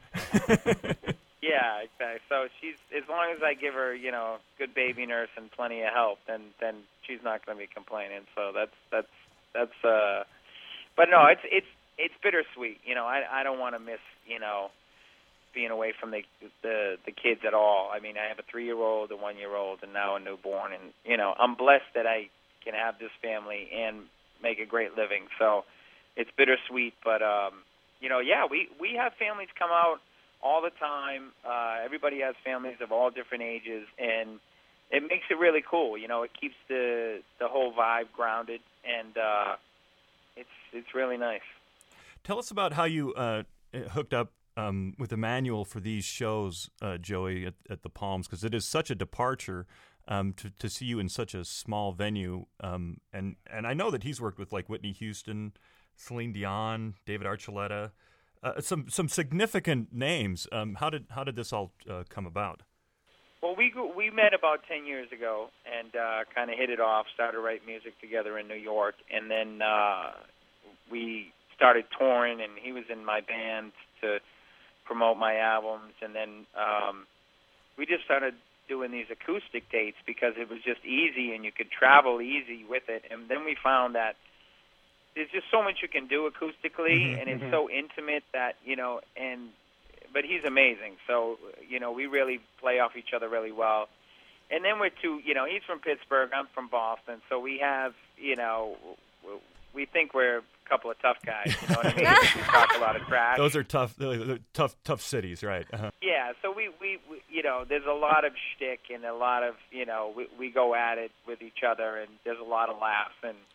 Yeah, exactly. So she's as long as I give her, you know, good baby nurse and plenty of help, then then she's not going to be complaining. So that's that's that's. Uh, but no, it's it's it's bittersweet. You know, I I don't want to miss, you know, being away from the the the kids at all. I mean, I have a three-year-old, a one-year-old, and now a newborn, and you know, I'm blessed that I can have this family and make a great living. So it's bittersweet, but um, you know, yeah, we we have families come out all the time. Uh, everybody has families of all different ages, and it makes it really cool. You know, it keeps the the whole vibe grounded, and uh, it's it's really nice. Tell us about how you uh, hooked up um, with Emmanuel for these shows, uh, Joey, at, at the Palms, because it is such a departure um, to to see you in such a small venue. Um, and and I know that he's worked with like Whitney Houston, Celine Dion, David Archuleta. Uh, some some significant names. Um, how did how did this all uh, come about? Well, we we met about ten years ago and uh, kind of hit it off. Started writing music together in New York, and then uh, we started touring. And he was in my band to promote my albums, and then um, we just started doing these acoustic dates because it was just easy, and you could travel easy with it. And then we found that there's just so much you can do acoustically, mm-hmm, and it's mm-hmm. so intimate that, you know, and, but he's amazing. So, you know, we really play off each other really well. And then we're two, you know, he's from Pittsburgh, I'm from Boston. So we have, you know, we think we're a couple of tough guys, you know what I mean? We talk a lot of trash. Those are tough, uh, tough, tough cities, right? Uh-huh. Yeah. So we, we, we, you know, there's a lot of shtick and a lot of, you know, we, we go at it with each other, and there's a lot of laughs, and,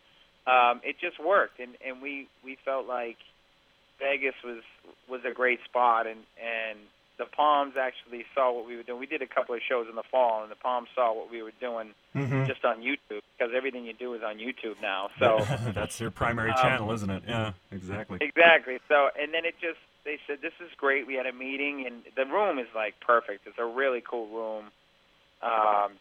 um, it just worked, and, and we, we felt like Vegas was was a great spot, and, and the Palms actually saw what we were doing. We did a couple of shows in the fall, and the Palms saw what we were doing mm-hmm. just on YouTube, because everything you do is on YouTube now. So that's their primary um, channel, isn't it? Yeah, exactly. Exactly. So, and then it just, they said, this is great. We had a meeting, and the room is, like, perfect. It's a really cool room, um,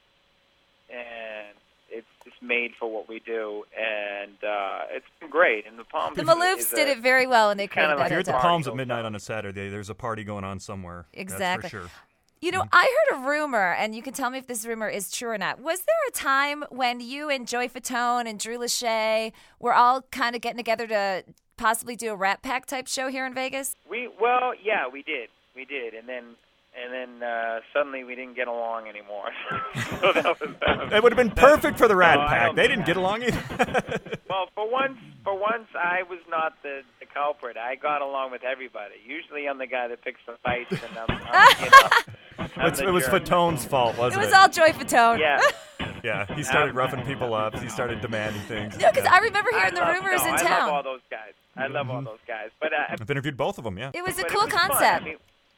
and it's just made for what we do, and uh, it's been great. And the Palms, the Maloofs did a, it very well, and they created that. If you're at the Palms at midnight on a Saturday, there's a party going on somewhere. Exactly. That's for sure. You know, I heard a rumor, and you can tell me if this rumor is true or not. Was there a time when you and Joey Fatone and Drew Lachey were all kind of getting together to possibly do a Rat Pack type show here in Vegas? We well, yeah, we did, we did, and then. And then uh, suddenly we didn't get along anymore. so that was, that was, it would have been perfect for the Rat no, Pack. They didn't get along either. Well, for once, for once, I was not the, the culprit. I got along with everybody. Usually, I'm the guy that picks the fights, and I'm, I'm you know, I'm it was jerk. Fatone's fault, wasn't it? It was all Joey Fatone. Yeah. Yeah, he started roughing people up. He started demanding things. Yeah, because I remember hearing I the love, rumors no, in I town. I love all those guys. I love all those guys. But uh, I've interviewed both of them. Yeah. It was a but cool it was concept. Fun. I mean,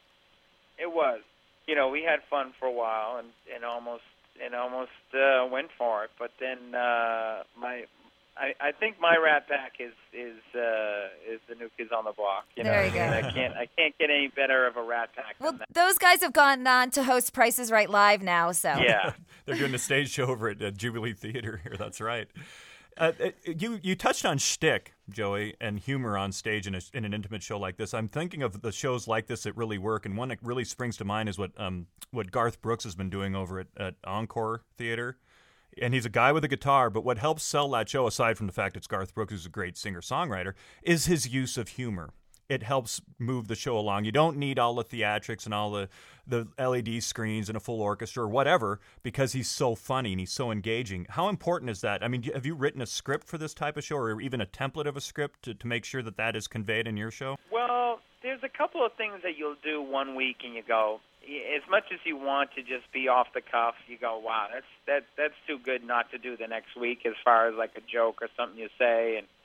it was. You know, we had fun for a while, and, and almost and almost uh, went for it. But then uh, my, I, I think my Rat Pack is is uh, is the New Kids on the Block. You there know? you go. I can't I can't get any better of a Rat Pack. Well, than that. those guys have gone on to host Price is Right Live now, so yeah, they're doing a stage show over at uh, Jubilee Theater here. That's right. Uh, you you touched on shtick, Joey, and humor on stage in, a, in an intimate show like this. I'm thinking of the shows like this that really work, and one that really springs to mind is what um what Garth Brooks has been doing over at, at Encore Theater. And he's a guy with a guitar, but what helps sell that show, aside from the fact it's Garth Brooks, who's a great singer-songwriter, is his use of humor. It helps move the show along. You don't need all the theatrics and all the, the L E D screens and a full orchestra or whatever, because he's so funny and he's so engaging. How important is that? I mean, have you written a script for this type of show, or even a template of a script to, to make sure that that is conveyed in your show? Well, there's a couple of things that you'll do one week and you go, as much as you want to just be off the cuff, you go, wow, that's that that's too good not to do the next week, as far as like a joke or something you say. And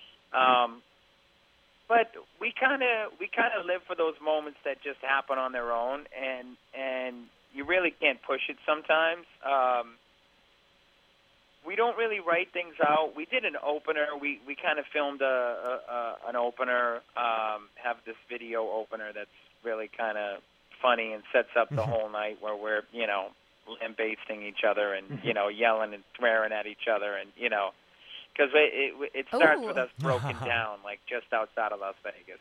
um, but we kind of we kind of live for those moments that just happen on their own, and and you really can't push it sometimes. Um, we don't really write things out. We did an opener. We we kind of filmed a, a, a an opener. Um, have this video opener that's really kind of funny and sets up the whole night, where we're, you know, lambasting each other and, you know, yelling and swearing at each other, and, you know, because it, it, it starts Ooh. with us broken down, like just outside of Las Vegas.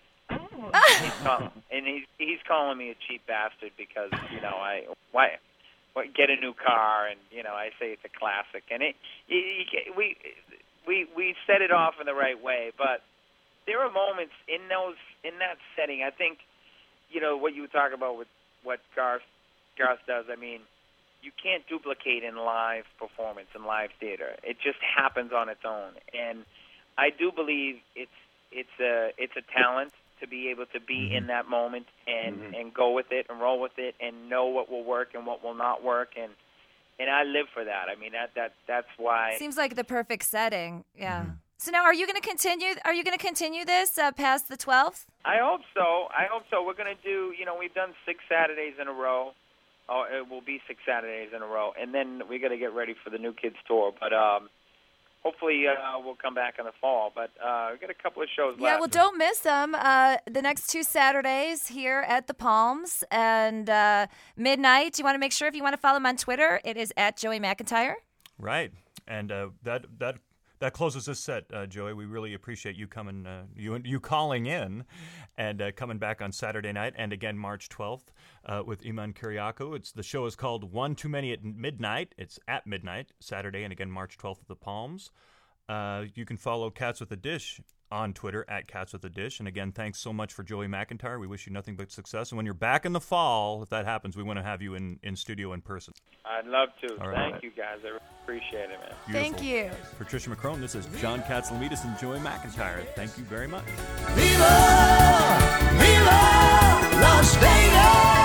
he's calling, and he's he's calling me a cheap bastard because, you know, I why, why get a new car, and, you know, I say it's a classic, and it you, you, we we we set it off in the right way, but there are moments in those in that setting. I think, you know, what you talk about with what Garth, Garth does, I mean, you can't duplicate in live performance, in live theater. It just happens on its own. And I do believe it's it's a it's a talent to be able to be mm-hmm. in that moment and, mm-hmm. and go with it and roll with it and know what will work and what will not work. And and I live for that. I mean, that, that that's why. Seems like the perfect setting, yeah. Mm-hmm. So now, are you going to continue? Are you going to continue this uh, past the twelfth? I hope so. I hope so. We're going to do. You know, we've done six Saturdays in a row. Oh, it will be six Saturdays in a row, and then we got to get ready for the New Kids tour. But um, hopefully, uh, we'll come back in the fall. But uh, we got a couple of shows left. Yeah, well, don't miss them. Uh, the next two Saturdays here at the Palms and uh, midnight. You want to make sure if you want to follow him on Twitter, it is at Joey McIntyre. Right, and uh, that that. That closes this set, uh, Joey. We really appreciate you coming, uh, you you calling in, and uh, coming back on Saturday night, and again March twelfth uh, with Iman Kyriakou. It's the show is called One Too Many at Midnight. It's at midnight Saturday, and again March twelfth at the Palms. Uh, you can follow Cats with a Dish on Twitter at Cats with a Dish. And again, thanks so much for Joey McIntyre. We wish you nothing but success. And when you're back in the fall, if that happens, we want to have you in, in studio in person. I'd love to. All Thank right. you, guys. I appreciate it, man. Beautiful. Thank you. For Tricia McCrone, this is John Katsilometes and Joey McIntyre. Thank you very much. Viva, viva Las Vegas!